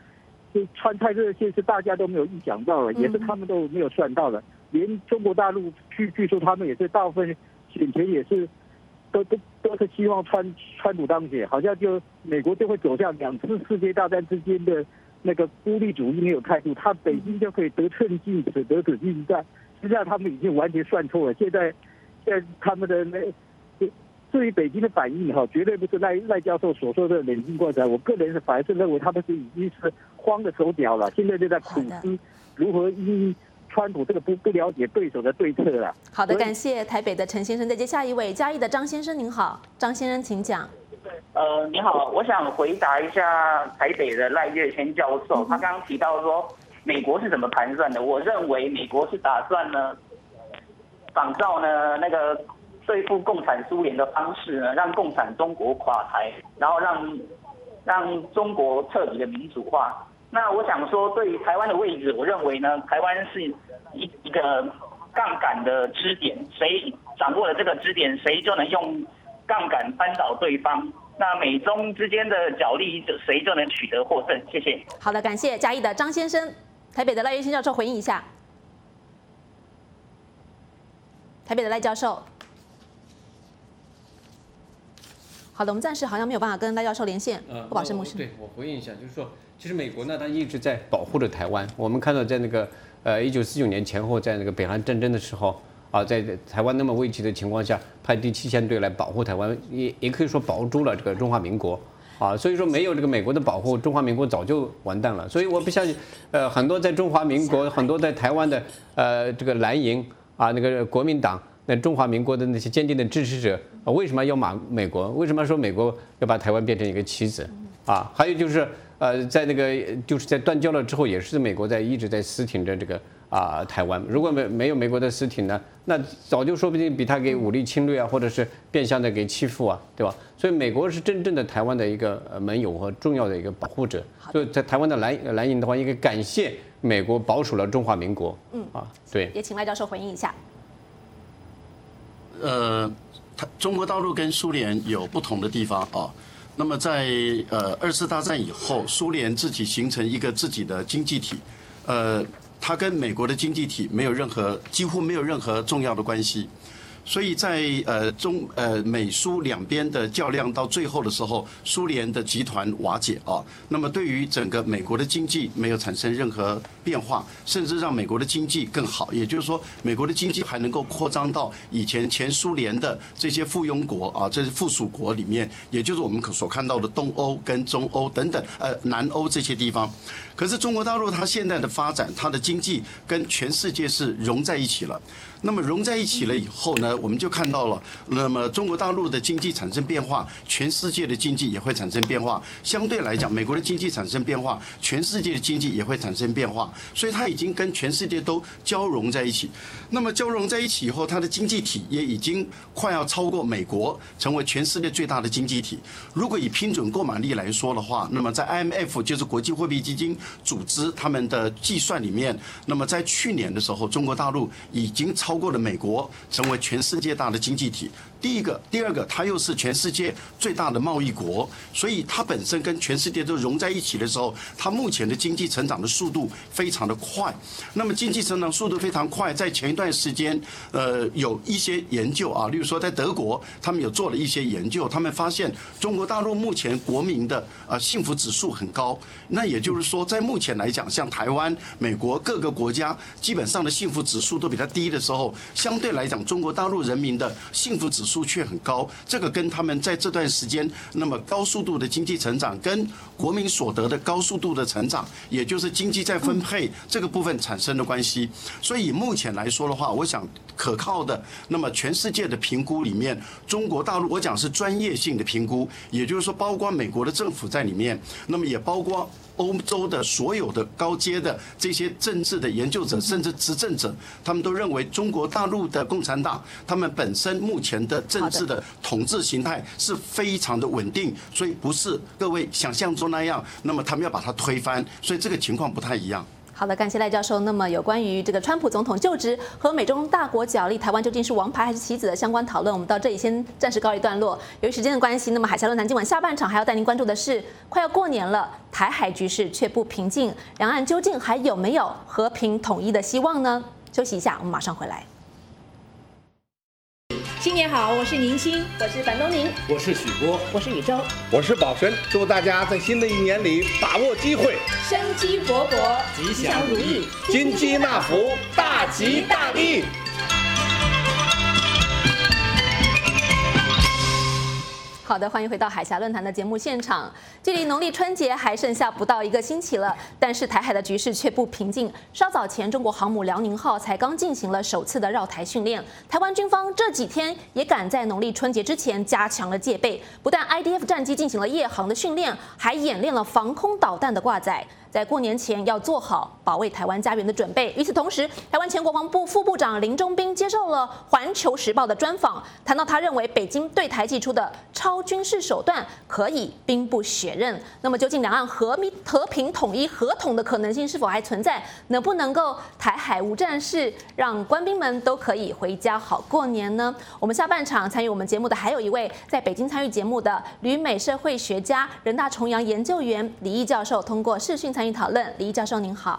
就川太热线是大家都没有预想到的，也是他们都没有算到的。连中国大陆据据说他们也是大部分选前也是都都都是希望川川普当选，好像就美国就会走向两次世界大战之间的那个孤立主义没有态度，他北京就可以得寸进尺，得寸进尺。实际上他们已经完全算错了。现在现在他们的那至于北京的反应哈，绝对不是赖赖教授所说的冷静观察。我个人是反而是认为他们是已经是慌的手脚了，现在就在苦思如何因川普这个不不了解对手的对策了。 好的，感谢台北的陈先生。再接下一位嘉义的张先生，您好，张先生请讲。 呃，你好，我想回答一下台北的赖月谦教授，他刚刚提到说美国是怎么盘算的。我认为美国是打算呢，仿照呢那个对付共产苏联的方式呢，让共产中国垮台，然后让让中国彻底的民主化。那我想说，对于台湾的位置，我认为呢，台湾是一一个杠杆的支点，谁掌握了这个支点，谁就能用杠杆扳倒对方。那美中之间的角力，谁就能取得获胜。谢谢。 好的，感谢嘉义的张先生。台北的赖月谦教授回应一下。台北的赖教授。好的，我们暂时好像没有办法跟赖教授连线。 呃， 不保证牧师。 对，我回应一下，就是说，其实美国呢，它一直在保护着台湾。我们看到，在那个呃一九四九年前后，在那个北韩战争的时候啊，在台湾那么危急的情况下，派第七舰队来保护台湾，也也可以说保住了这个中华民国。啊，所以说没有这个美国的保护，中华民国早就完蛋了。所以我不相信，呃，很多在中华民国、很多在台湾的呃这个蓝营啊，那个国民党。那中华民国的那些坚定的支持者，啊、为什么要骂美国？为什么说美国要把台湾变成一个棋子？啊，还有就是，呃，在那个就是在断交了之后，也是美国在一直在死挺着这个啊台湾。如果没没有美国的死挺呢，那早就说不定比他给武力侵略啊，或者是变相的给欺负啊，对吧？所以美国是真正的台湾的一个盟友和重要的一个保护者。所以在台湾的蓝蓝营的话，应该感谢美国保守了中华民国。嗯啊，对。 也请赖教授回应一下。 呃，中国大陆跟苏联有不同的地方啊。那么在呃二次大战以后，苏联自己形成一个自己的经济体，呃，它跟美国的经济体没有任何几乎没有任何重要的关系。所以在呃中呃美苏两边的较量到最后的时候，苏联的集团瓦解啊，那么对于整个美国的经济没有产生任何变化，甚至让美国的经济更好。也就是说，美国的经济还能够扩张到以前前苏联的这些附庸国啊，这是附属国里面，也就是我们所看到的东欧跟中欧等等呃南欧这些地方。可是中国大陆它现在的发展，它的经济跟全世界是融在一起了。那么融在一起了以后呢，我们就看到了，那么中国大陆的经济产生变化，全世界的经济也会产生变化。相对来讲，美国的经济产生变化，全世界的经济也会产生变化。所以它已经跟全世界都交融在一起。那么交融在一起以后，它的经济体也已经快要超过美国，成为全世界最大的经济体。如果以批准购买力来说的话，那么在 I M F 就是国际货币基金组织他们的计算里面，那么在去年的时候，中国大陆已经超过了美国，成为全世界大的经济体。第一个，第二个，它又是全世界最大的贸易国，所以它本身跟全世界都融在一起的时候，它目前的经济成长的速度非常的快。那么经济成长速度非常快，在前一段时间，呃，有一些研究啊，例如说在德国，他们有做了一些研究，他们发现中国大陆目前国民的呃幸福指数很高。那也就是说，在目前来讲，像台湾、美国各个国家基本上的幸福指数都比较低的时候，相对来讲，中国大陆人民的幸福指数数却很高，这个跟他们在这段时间那么高速度的经济成长，跟国民所得的高速度的成长，也就是经济再分配这个部分产生的关系。所以目前来说的话，我想可靠的，那么全世界的评估里面，中国大陆我讲是专业性的评估，也就是说包括美国的政府在里面，那么也包括欧洲的所有的高阶的这些政治的研究者，甚至执政者，他们都认为中国大陆的共产党，他们本身目前的政治的统治形态是非常的稳定，所以不是各位想象中那样，那么他们要把它推翻，所以这个情况不太一样。 好的，感谢赖教授。那么有关于这个川普总统就职和美中大国角力，台湾究竟是王牌还是棋子的相关讨论，我们到这里先暂时告一段落。由于时间的关系，那么海峡论坛今晚下半场还要带您关注的是，快要过年了，台海局势却不平静，两岸究竟还有没有和平统一的希望呢？休息一下，我们马上回来。 新年好，我是宁心， 我是樊东宁， 我是许波， 我是宇宙， 我是宝生。祝大家在新的一年里把握机会， 生机勃勃， 吉祥如意，金鸡纳福，大吉大利。 好的，欢迎回到海峡论坛的节目现场。距离农历春节还剩下不到一个星期了，但是台海的局势却不平静。稍早前，中国航母辽宁号才刚进行了首次的绕台训练，台湾军方这几天也赶在农历春节之前加强了戒备，不但 I D F 战机进行了夜航的训练，还演练了防空导弹的挂载。在过年前要做好保卫台湾家园的准备。与此同时，台湾前国防部副部长林中斌接受了《环球时报》的专访，谈到他认为北京对台祭出的超军事手段可以兵不血刃。那么，究竟两岸和平和平统一合统的可能性是否还存在？能不能够台海无战事，让官兵们都可以回家好过年呢？我们下半场参与我们节目的还有一位在北京参与节目的旅美社会学家、人大重阳研究员李毅教授，通过视讯参与讨论。李毅教授您好。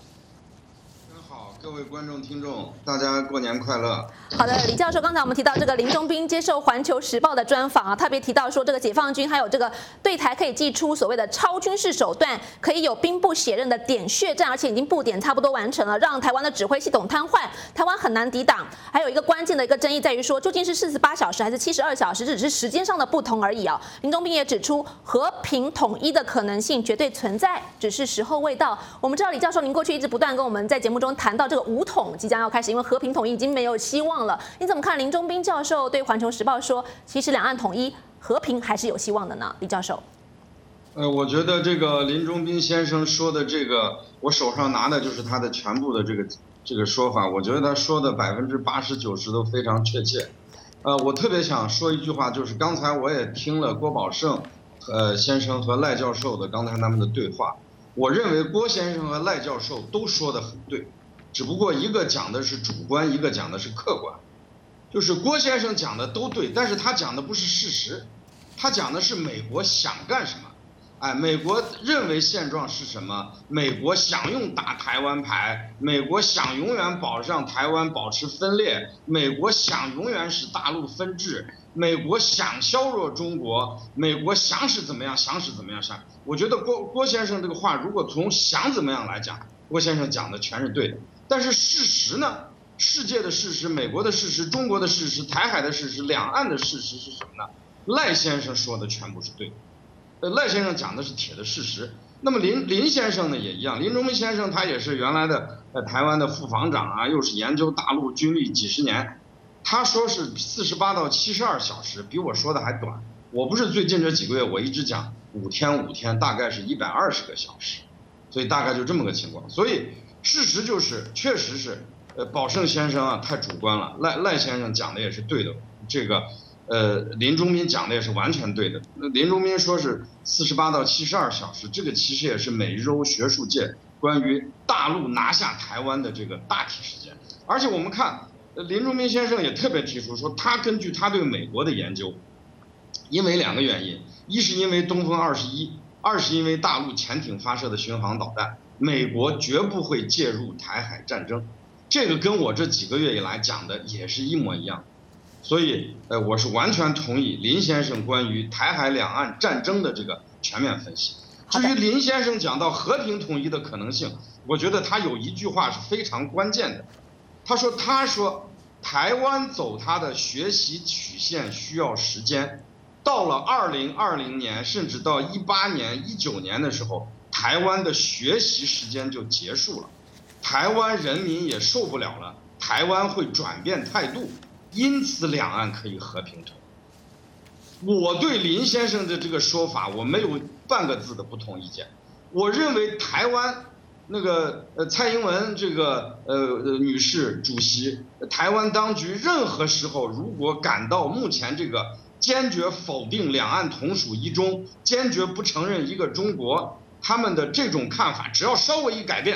各位观众、听众，大家过年快乐！ 好的，李教授，刚才我们提到这个林中斌接受《环球时报》的专访啊，特别提到说，这个解放军还有这个对台可以祭出所谓的超军事手段，可以有兵不血刃的点穴战，而且已经布点差不多完成了，让台湾的指挥系统瘫痪，台湾很难抵挡。还有一个关键的一个争议在于说，究竟是四十八小时还是七十二小时，这只是时间上的不同而已啊。林中斌也指出，和平统一的可能性绝对存在，只是时候未到。我们知道李教授您过去一直不断跟我们在节目中谈到这个武统即将要开始，因为和平统一已经没有希望了。你怎么看林中斌教授对《环球时报》说，其实两岸统一和平还是有希望的呢？李教授， 呃，我觉得这个林中斌先生说的这个，我手上拿的就是他的全部的这个这个说法，我觉得他说的百分之八十九十都非常确切。呃，我特别想说一句话，就是刚才我也听了郭宝胜呃先生和赖教授的刚才他们的对话，我认为郭先生和赖教授都说得很对。只不过一个讲的是主观，一个讲的是客观，就是郭先生讲的都对，但是他讲的不是事实，他讲的是美国想干什么，哎，美国认为现状是什么，美国想用打台湾牌，美国想永远保障台湾保持分裂，美国想永远使大陆分治，美国想削弱中国，美国想使怎么样，想使怎么样想。我觉得郭郭先生这个话，如果从想怎么样来讲，郭先生讲的全是对的。但是事实呢？世界的事实、美国的事实、中国的事实、台海的事实、两岸的事实是什么呢？赖先生说的全部是对的，呃，赖先生讲的是铁的事实。那么林林先生呢也一样，林中斌先生他也是原来的呃台湾的副防长啊，又是研究大陆军力几十年，他说是四十八到七十二小时，比我说的还短。我不是最近这几个月我一直讲五天五天，大概是一百二十个小时，所以大概就这么个情况。所以事实就是，确实是，呃，宝胜先生啊太主观了，赖赖先生讲的也是对的，这个，呃，林中斌讲的也是完全对的。林中斌说是四十八到七十二小时，这个其实也是美日欧学术界关于大陆拿下台湾的这个大体时间。而且我们看，林中斌先生也特别提出说，他根据他对美国的研究，因为两个原因，一是因为东风二十一，二是因为大陆潜艇发射的巡航导弹。美国绝不会介入台海战争，这个跟我这几个月以来讲的也是一模一样，所以呃我是完全同意林先生关于台海两岸战争的这个全面分析。至于林先生讲到和平统一的可能性，我觉得他有一句话是非常关键的，他说他说台湾走他的学习曲线需要时间，到了二零二零年甚至到一八年一九年的时候，台湾的学习时间就结束了，台湾人民也受不了了，台湾会转变态度，因此两岸可以和平统一。我对林先生的这个说法，我没有半个字的不同意见。我认为台湾那个呃蔡英文这个呃呃女士主席，台湾当局任何时候如果感到目前这个坚决否定两岸同属一中，坚决不承认一个中国。他们的这种看法，只要稍微一改变，比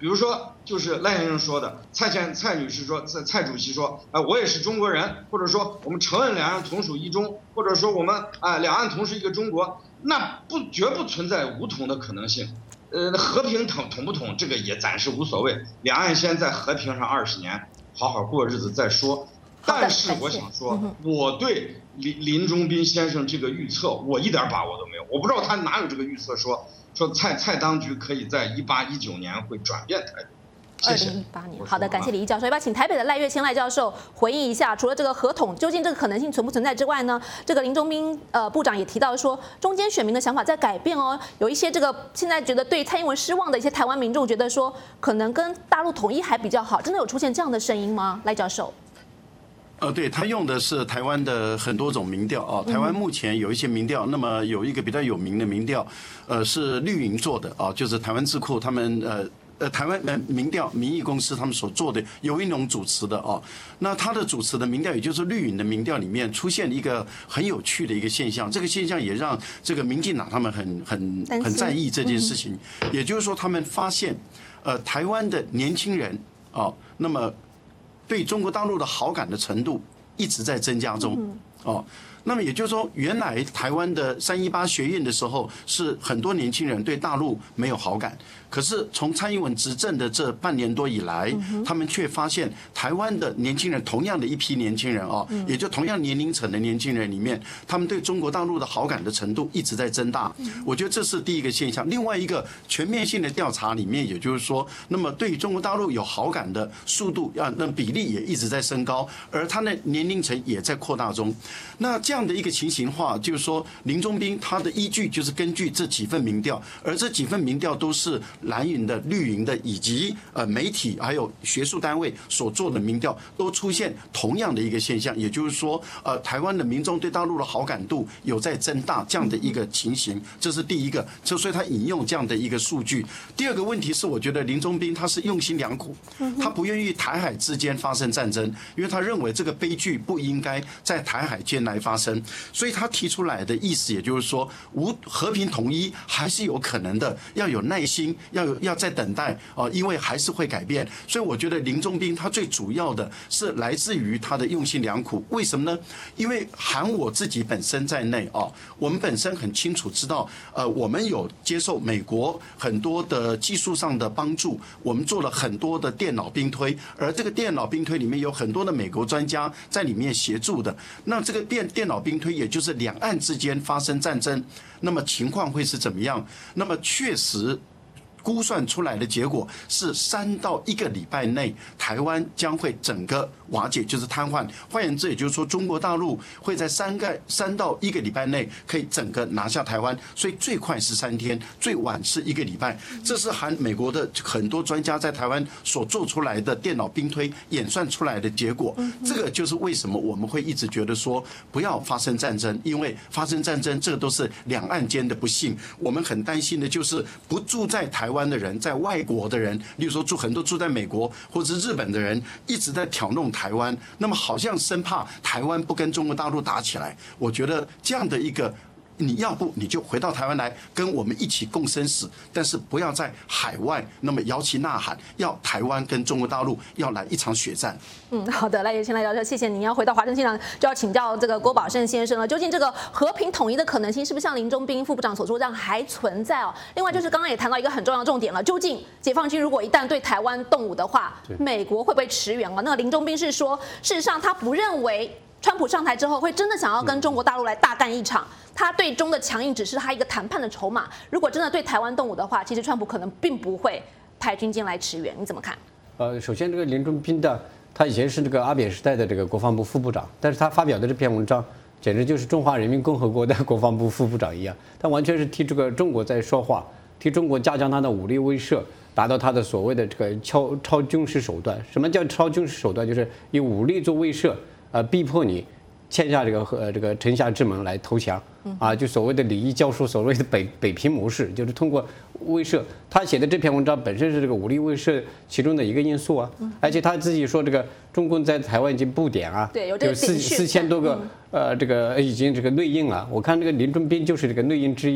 比如说，就是赖先生说的，蔡前蔡女士说，蔡蔡主席说，哎、呃，我也是中国人，或者说我们承认两岸同属一中，或者说我们啊、呃、两岸同是一个中国，那不绝不存在武统的可能性。呃，和平统统不统，这个也暂时无所谓，两岸先在和平上二十年，好好过日子再说。但是我想说，我对林林中斌先生这个预测，我一点把握都没有，我不知道他哪有这个预测说。说蔡蔡当局可以在一八一九年会转变态度。 二零一八年，好的，感谢李毅教授。要不要请台北的赖岳谦赖教授回应一下？除了这个合统，究竟这个可能性存不存在之外呢？这个林中斌呃部长也提到说，中间选民的想法在改变哦。有一些这个现在觉得对蔡英文失望的一些台湾民众，觉得说可能跟大陆统一还比较好，真的有出现这样的声音吗？赖教授？ 呃，对，他用的是台湾的很多种民调啊。台湾目前有一些民调，那么有一个比较有名的民调，呃，是绿营做的啊，就是台湾智库他们呃。呃，台湾呃民调民意公司他们所做的有一种主持的哦，那他的主持的民调，也就是绿营的民调里面出现了一个很有趣的一个现象，这个现象也让这个民进党他们很很很在意这件事情，也就是说他们发现，呃，台湾的年轻人哦，那么对中国大陆的好感的程度一直在增加中哦。那么也就是说，原来台湾的三一八学运的时候，是很多年轻人对大陆没有好感。可是从蔡英文执政的这半年多以来，他们却发现台湾的年轻人，同样的一批年轻人啊，也就同样年龄层的年轻人里面，他们对中国大陆的好感的程度一直在增大。我觉得这是第一个现象。另外一个全面性的调查里面，也就是说，那么对于中国大陆有好感的速度啊，那比例也一直在升高，而他的年龄层也在扩大中。那这样的一个情形的话，就是说林中斌他的依据就是根据这几份民调，而这几份民调都是蓝营的、绿营的以及呃媒体还有学术单位所做的民调，都出现同样的一个现象，也就是说，呃，台湾的民众对大陆的好感度有在增大这样的一个情形，这是第一个。就所以他引用这样的一个数据。第二个问题是，我觉得林中斌他是用心良苦，他不愿意台海之间发生战争，因为他认为这个悲剧不应该在台海间来发生，所以他提出来的意思，也就是说，无和平统一还是有可能的，要有耐心，要有要再等待啊，因为还是会改变。所以我觉得林中斌他最主要的是来自于他的用心良苦。为什么呢？因为含我自己本身在内啊，我们本身很清楚知道，呃，我们有接受美国很多的技术上的帮助，我们做了很多的电脑兵推，而这个电脑兵推里面有很多的美国专家在里面协助的。那这个电电脑兵推，也就是两岸之间发生战争，那么情况会是怎么样？那么确实估算出来的结果是三到一个礼拜内，台湾将会整个瓦解，就是瘫痪。换言之，也就是说，中国大陆会在三个三到一个礼拜内可以整个拿下台湾，所以最快是三天，最晚是一个礼拜。这是含美国的很多专家在台湾所做出来的电脑兵推演算出来的结果。这个就是为什么我们会一直觉得说不要发生战争，因为发生战争，这个都是两岸间的不幸。我们很担心的就是不住在台湾。台湾的人，在外国的人，例如说住很多住在美国或者是日本的人，一直在挑弄台湾，那么好像生怕台湾不跟中国大陆打起来。我觉得这样的一个，你要不你就回到台湾来跟我们一起共生死，但是不要在海外那么摇旗呐喊，要台湾跟中国大陆要来一场血战。 嗯，好的，赖岳谦赖教授，谢谢您。要回到华盛顿现场，就要请教这个郭宝胜先生了。究竟这个和平统一的可能性，是不是像林中斌副部长所说这样还存在哦？另外就是刚刚也谈到一个很重要的重点了，究竟解放军如果一旦对台湾动武的话，美国会不会驰援啊？那个林中斌是说，事实上他不认为川普上台之后会真的想要跟中国大陆来大干一场。他对中的强硬只是他一个谈判的筹码。如果真的对台湾动武的话，其实川普可能并不会派军舰来驰援。你怎么看？ 呃，首先这个林中斌的，他以前是这个阿扁时代的这个国防部副部长，但是他发表的这篇文章，简直就是中华人民共和国的国防部副部长一样，他完全是替这个中国在说话，替中国加强他的武力威慑，达到他的所谓的这个超超军事手段。什么叫超军事手段？就是以武力做威慑，呃，逼迫你签下这个呃这个城下之盟来投降。啊，就所谓的礼仪教书，所谓的北北平模式，就是通过威慑。他写的这篇文章本身是这个武力威慑其中的一个因素啊，而且他自己说这个中共在台湾已经布点啊， 对，有这个四四千多个呃这个已经这个内应啊。我看这个林中斌就是这个内应之一啊，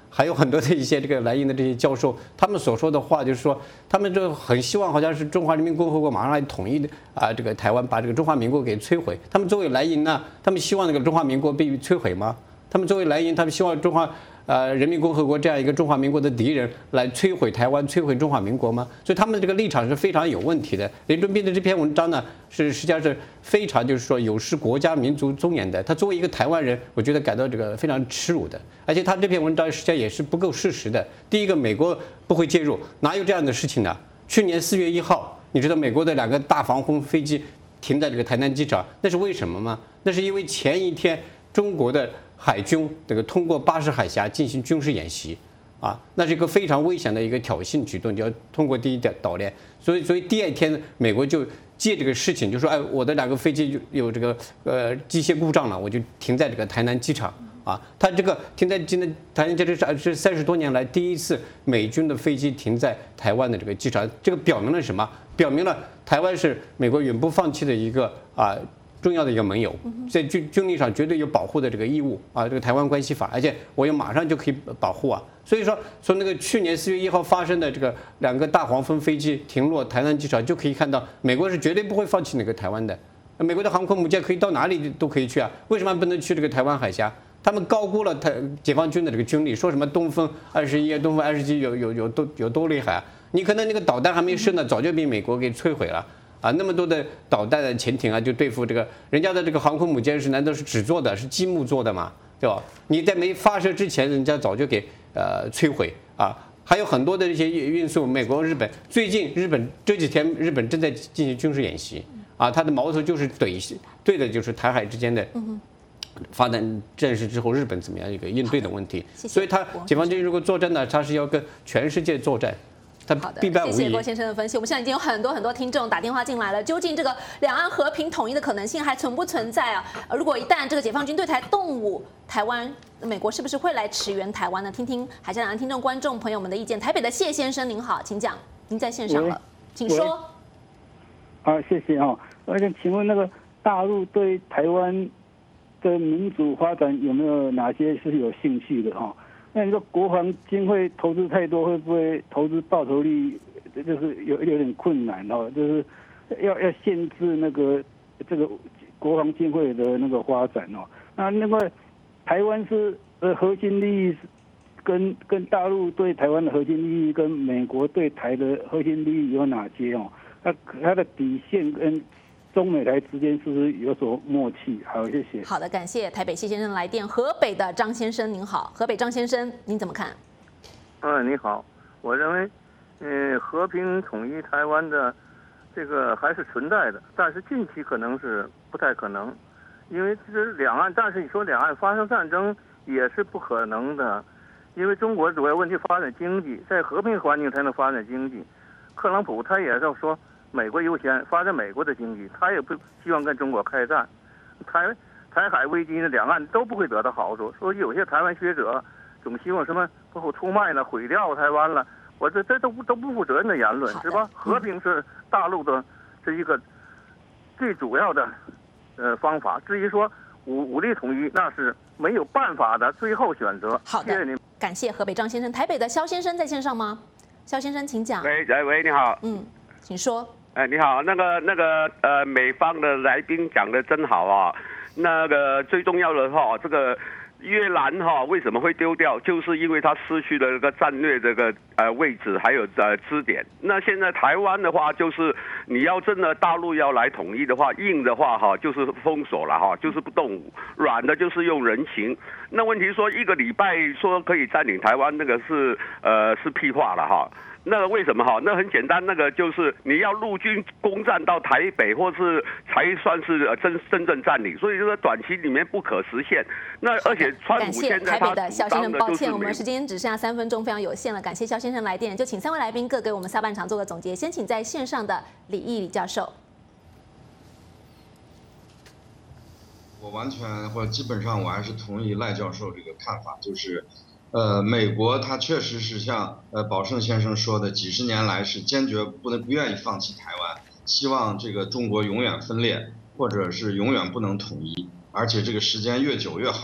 还有很多的一些这个莱茵的这些教授，他们所说的话就是说，他们就很希望好像是中华人民共和国马上来统一的啊，这个台湾把这个中华民国给摧毁。他们作为莱茵呢，他们希望那个中华民国被摧毁吗？他们作为莱茵，他们希望中华呃人民共和国这样一个中华民国的敌人来摧毁台湾、摧毁中华民国吗？所以他们的这个立场是非常有问题的。林中斌的这篇文章呢，是实际上是非常就是说有失国家民族尊严的。他作为一个台湾人，我觉得感到这个非常耻辱的。而且他这篇文章实际上也是不够事实的。第一个，美国不会介入，哪有这样的事情呢？去年四月一号，你知道美国的两个大防空飞机停在这个台南机场，那是为什么吗？那是因为前一天中国的海军这个通过巴士海峡进行军事演习，啊，那是一个非常危险的一个挑衅举动，就要通过第一岛链，所以所以第二天美国就借这个事情就说，哎，我的两个飞机有这个呃机械故障了，我就停在这个台南机场。啊，它这个停在今天台湾，这是是三十多年来第一次美军的飞机停在台湾的这个机场，这个表明了什么？表明了台湾是美国永不放弃的一个啊重要的一个盟友，在军军力上绝对有保护的这个义务啊，这个台湾关系法，而且我也马上就可以保护啊。所以说，从那个去年四月一号发生的这个两个大黄蜂飞机停落台湾机场，就可以看到美国是绝对不会放弃那个台湾的。美国的航空母舰可以到哪里都可以去啊，为什么不能去这个台湾海峡？他们高估了台解放军的这个军力，说什么东风二十一、东风二十几有有有多有多厉害啊？你可能那个导弹还没射呢，早就被美国给摧毁了啊！那么多的导弹的潜艇啊，就对付这个人家的这个航空母舰是难道是纸做的，是积木做的吗？对吧？你在没发射之前，人家早就给呃摧毁啊！还有很多的这些运输，美国、日本最近日本这几天日本正在进行军事演习啊，它的矛头就是怼对的就是台海之间的。发展战事之后，日本怎么样一个应对的问题？ 谢谢所以他解放军如果作战呢，他是要跟全世界作战，他必败无疑。 谢谢郭先生的分析。我们现在已经有很多很多听众打电话进来了，究竟这个两岸和平统一的可能性还存不存在啊？如果一旦这个解放军对台动武，台湾美国是不是会来驰援台湾呢？听听海峡两岸听众观众朋友们的意见。台北的谢先生您好，请讲，您在线上了，请说。 啊，谢谢啊。而且请问那个大陆对台湾的民主发展有没有哪些是有兴趣的哈？那你说国防经费投资太多，会不会投资报酬率就是有有点困难哦？就是要要限制那个这个国防经费的那个发展哦。那那个台湾是呃核心利益跟跟大陆对台湾的核心利益跟美国对台的核心利益有哪些哦？那它的底线跟中美台之间是不是有所默契？好，谢谢。 好的，感谢台北谢先生来电。河北的张先生您好，河北张先生您怎么看？ 嗯，你好，我认为，嗯，和平统一台湾的这个还是存在的，但是近期可能是不太可能，因为这两岸，但是你说两岸发生战争也是不可能的，因为中国主要问题发展经济，在和平环境才能发展经济。特朗普他也要说。美国优先发展美国的经济，他也不希望跟中国开战。台台海危机呢，两岸都不会得到好处。所以有些台湾学者总希望什么不后出卖了、毁掉台湾了，我这这都不都不负责任的言论，是吧？和平是大陆的这一个最主要的呃方法。至于说武武力统一，那是没有办法的最后选择。 好的，谢谢您，感谢河北张先生。台北的肖先生在线上吗？肖先生，请讲。 喂，喂喂，你好。 嗯，请说。 哎，你好，那个那个呃，美方的来宾讲的真好啊。那个最重要的哈，这个越南哈为什么会丢掉，就是因为它失去了这个战略这个呃位置，还有呃支点。那现在台湾的话，就是你要真的大陆要来统一的话，硬的话哈就是封锁了哈，就是不动武；软的就是用人情。那问题说一个礼拜说可以占领台湾，那个是呃是屁话了哈。那个为什么哈？那很简单，那个就是你要陆军攻占到台北，或是才算是真真正占领，所以这个短期里面不可实现。那而且川普现在他台北的肖先生，抱歉，我们时间只剩下三分钟，非常有限了。感谢肖先生来电，就请三位来宾各给我们下半场做个总结。先请在线上的李毅李教授。 我完全或者基本上我还是同意赖教授这个看法，就是。呃，美国它确实是像呃宝胜先生说的，几十年来是坚决不能不愿意放弃台湾，希望这个中国永远分裂，或者是永远不能统一，而且这个时间越久越好。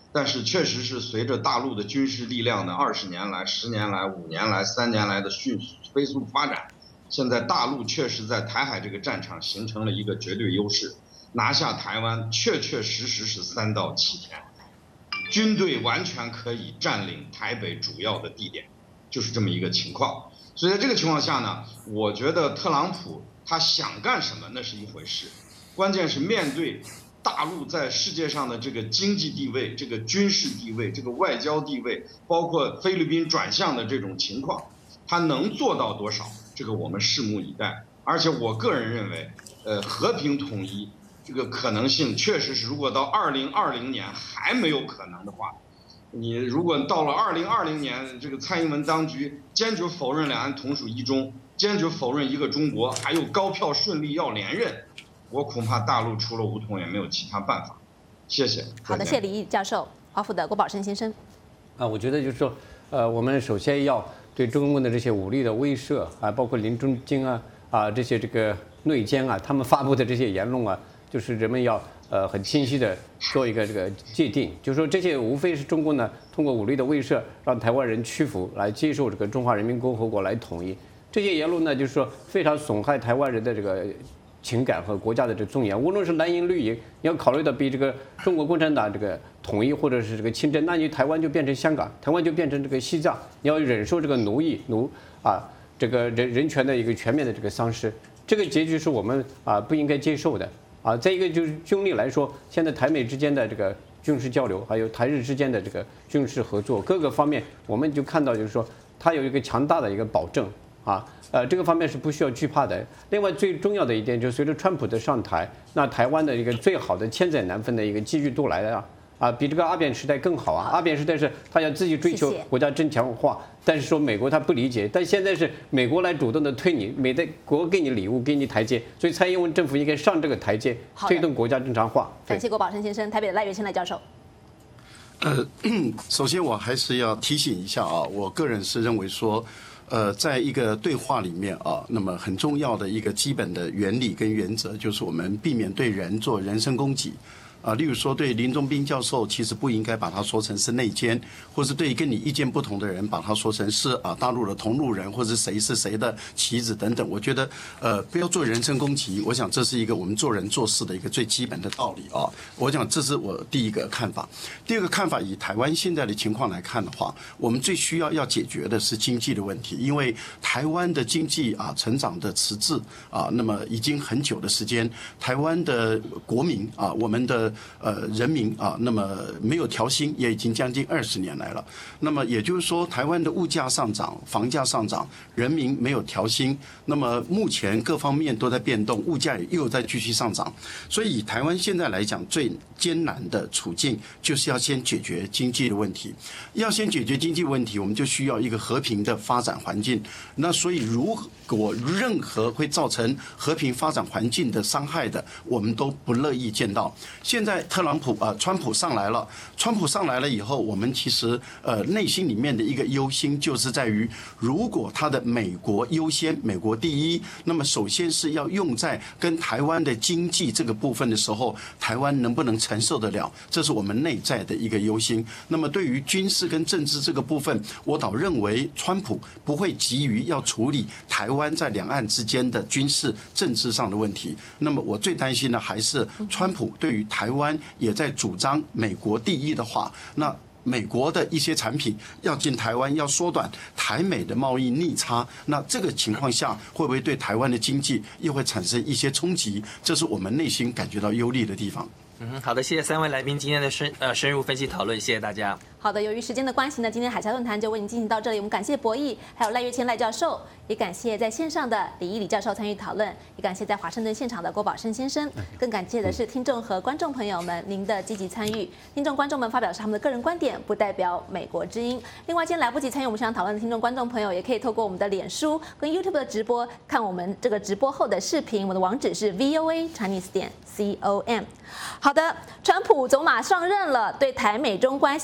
但是确实是随着大陆的军事力量的二十年来、十年来、五年来、三年来的迅速飞速发展，现在大陆确实在台海这个战场形成了一个绝对优势，拿下台湾确确实实是三到七天，军队完全可以占领台北主要的地点，就是这么一个情况。所以在这个情况下呢，我觉得特朗普他想干什么那是一回事，关键是面对大陆在世界上的这个经济地位、这个军事地位、这个外交地位，包括菲律宾转向的这种情况，他能做到多少？这个我们拭目以待。而且我个人认为，呃，和平统一这个可能性确实是，如果到二零二零年还没有可能的话，你如果到了二零二零年，这个蔡英文当局坚决否认两岸同属一中，坚决否认一个中国，还有高票顺利要连任，我恐怕大陆除了武统也没有其他办法。谢谢。 好的，谢谢李毅教授。华府的郭宝生先生。 啊，我觉得就是说，呃，我们首先要对中共的这些武力的威慑啊，包括林中京啊啊这些这个内奸啊，他们发布的这些言论啊，就是人们要呃很清晰的做一个这个界定，就是说这些无非是中共呢通过武力的威慑，让台湾人屈服，来接受这个中华人民共和国来统一。这些言论呢，就是说非常损害台湾人的这个情感和国家的这个尊严。无论是蓝营绿营，你要考虑到比这个中国共产党这个统一或者是这个亲征，那你台湾就变成香港，台湾就变成这个西藏，你要忍受这个奴役奴啊这个人人权的一个全面的这个丧失，这个结局是我们啊不应该接受的啊。再一个就是军力来说，现在台美之间的这个军事交流，还有台日之间的这个军事合作，各个方面我们就看到就是说它有一个强大的一个保证。啊，呃，这个方面是不需要惧怕的。另外，最重要的一点就是，随着川普的上台，那台湾的一个最好的千载难逢的一个机遇都来了啊，比这个阿扁时代更好啊。阿扁时代是他要自己追求国家增强化，但是说美国他不理解，但现在是美国来主动的推你，美国给你礼物，给你台阶，所以蔡英文政府应该上这个台阶，推动国家正常化。 感谢郭宝生先生，台北的赖元清赖教授。 呃，首先我还是要提醒一下啊，我个人是认为说。呃，在一个对话里面啊，那么很重要的一个基本的原理跟原则，就是我们避免对人做人身攻击。啊，例如说对林宗斌教授，其实不应该把他说成是内奸，或是对跟你意见不同的人，把他说成是啊大陆的同路人，或者谁是谁的棋子等等。我觉得呃不要做人身攻击，我想这是一个我们做人做事的一个最基本的道理啊。我想这是我第一个看法。第二个看法，以台湾现在的情况来看的话，我们最需要要解决的是经济的问题，因为台湾的经济啊成长的迟滞啊，那么已经很久的时间，台湾的国民啊，我们的呃，人民啊，那么没有调薪也已经将近二十年来了。那么也就是说，台湾的物价上涨、房价上涨，人民没有调薪。那么目前各方面都在变动，物价也又在继续上涨。所以以台湾现在来讲，最艰难的处境就是要先解决经济的问题。要先解决经济问题，我们就需要一个和平的发展环境。那所以如果任何会造成和平发展环境的伤害的，我们都不乐意见到。现在特朗普啊，川普上来了，川普上来了以后，我们其实呃内心里面的一个忧心就是在于，如果他的美国优先、美国第一，那么首先是要用在跟台湾的经济这个部分的时候，台湾能不能承受得了？这是我们内在的一个忧心。那么对于军事跟政治这个部分，我倒认为川普不会急于要处理台湾在两岸之间的军事、政治上的问题。那么我最担心的还是川普对于台湾也在主张美国第一的话，那美国的一些产品要进台湾，要缩短台美的贸易逆差，那这个情况下会不会对台湾的经济又会产生一些冲击？这是我们内心感觉到忧虑的地方。 嗯，好的，谢谢三位来宾今天的深呃深入分析讨论，谢谢大家。 好的，由于时间的关系呢，今天海峡论坛就为您进行到这里。我们感谢博弈，还有赖月谦赖教授，也感谢在线上的李毅李教授参与讨论，也感谢在华盛顿现场的郭宝生先生，更感谢的是听众和观众朋友们您的积极参与。听众观众们发表是他们的个人观点，不代表美国之音。另外，今天来不及参与我们现场讨论的听众观众朋友，也可以透过我们的脸书跟 YouTube 的直播看我们这个直播后的视频。我们的网址是 V O A Chinese 点 C O M。好的，川普走马上任了，对台美中关系还会带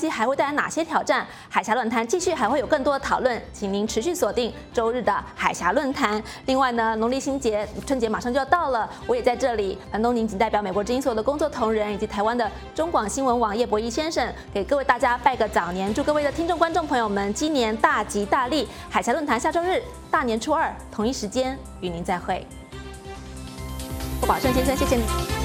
来哪些挑战？海峡论坛继续还会有更多的讨论，请您持续锁定周日的海峡论坛。另外呢，农历新节、春节马上就要到了，我也在这里，樊东宁仅代表美国之音所有的工作同仁以及台湾的中广新闻网叶博弈先生，给各位大家拜个早年，祝各位的听众观众朋友们今年大吉大利。海峡论坛下周日大年初二同一时间与您再会。郭宝顺先生，谢谢你。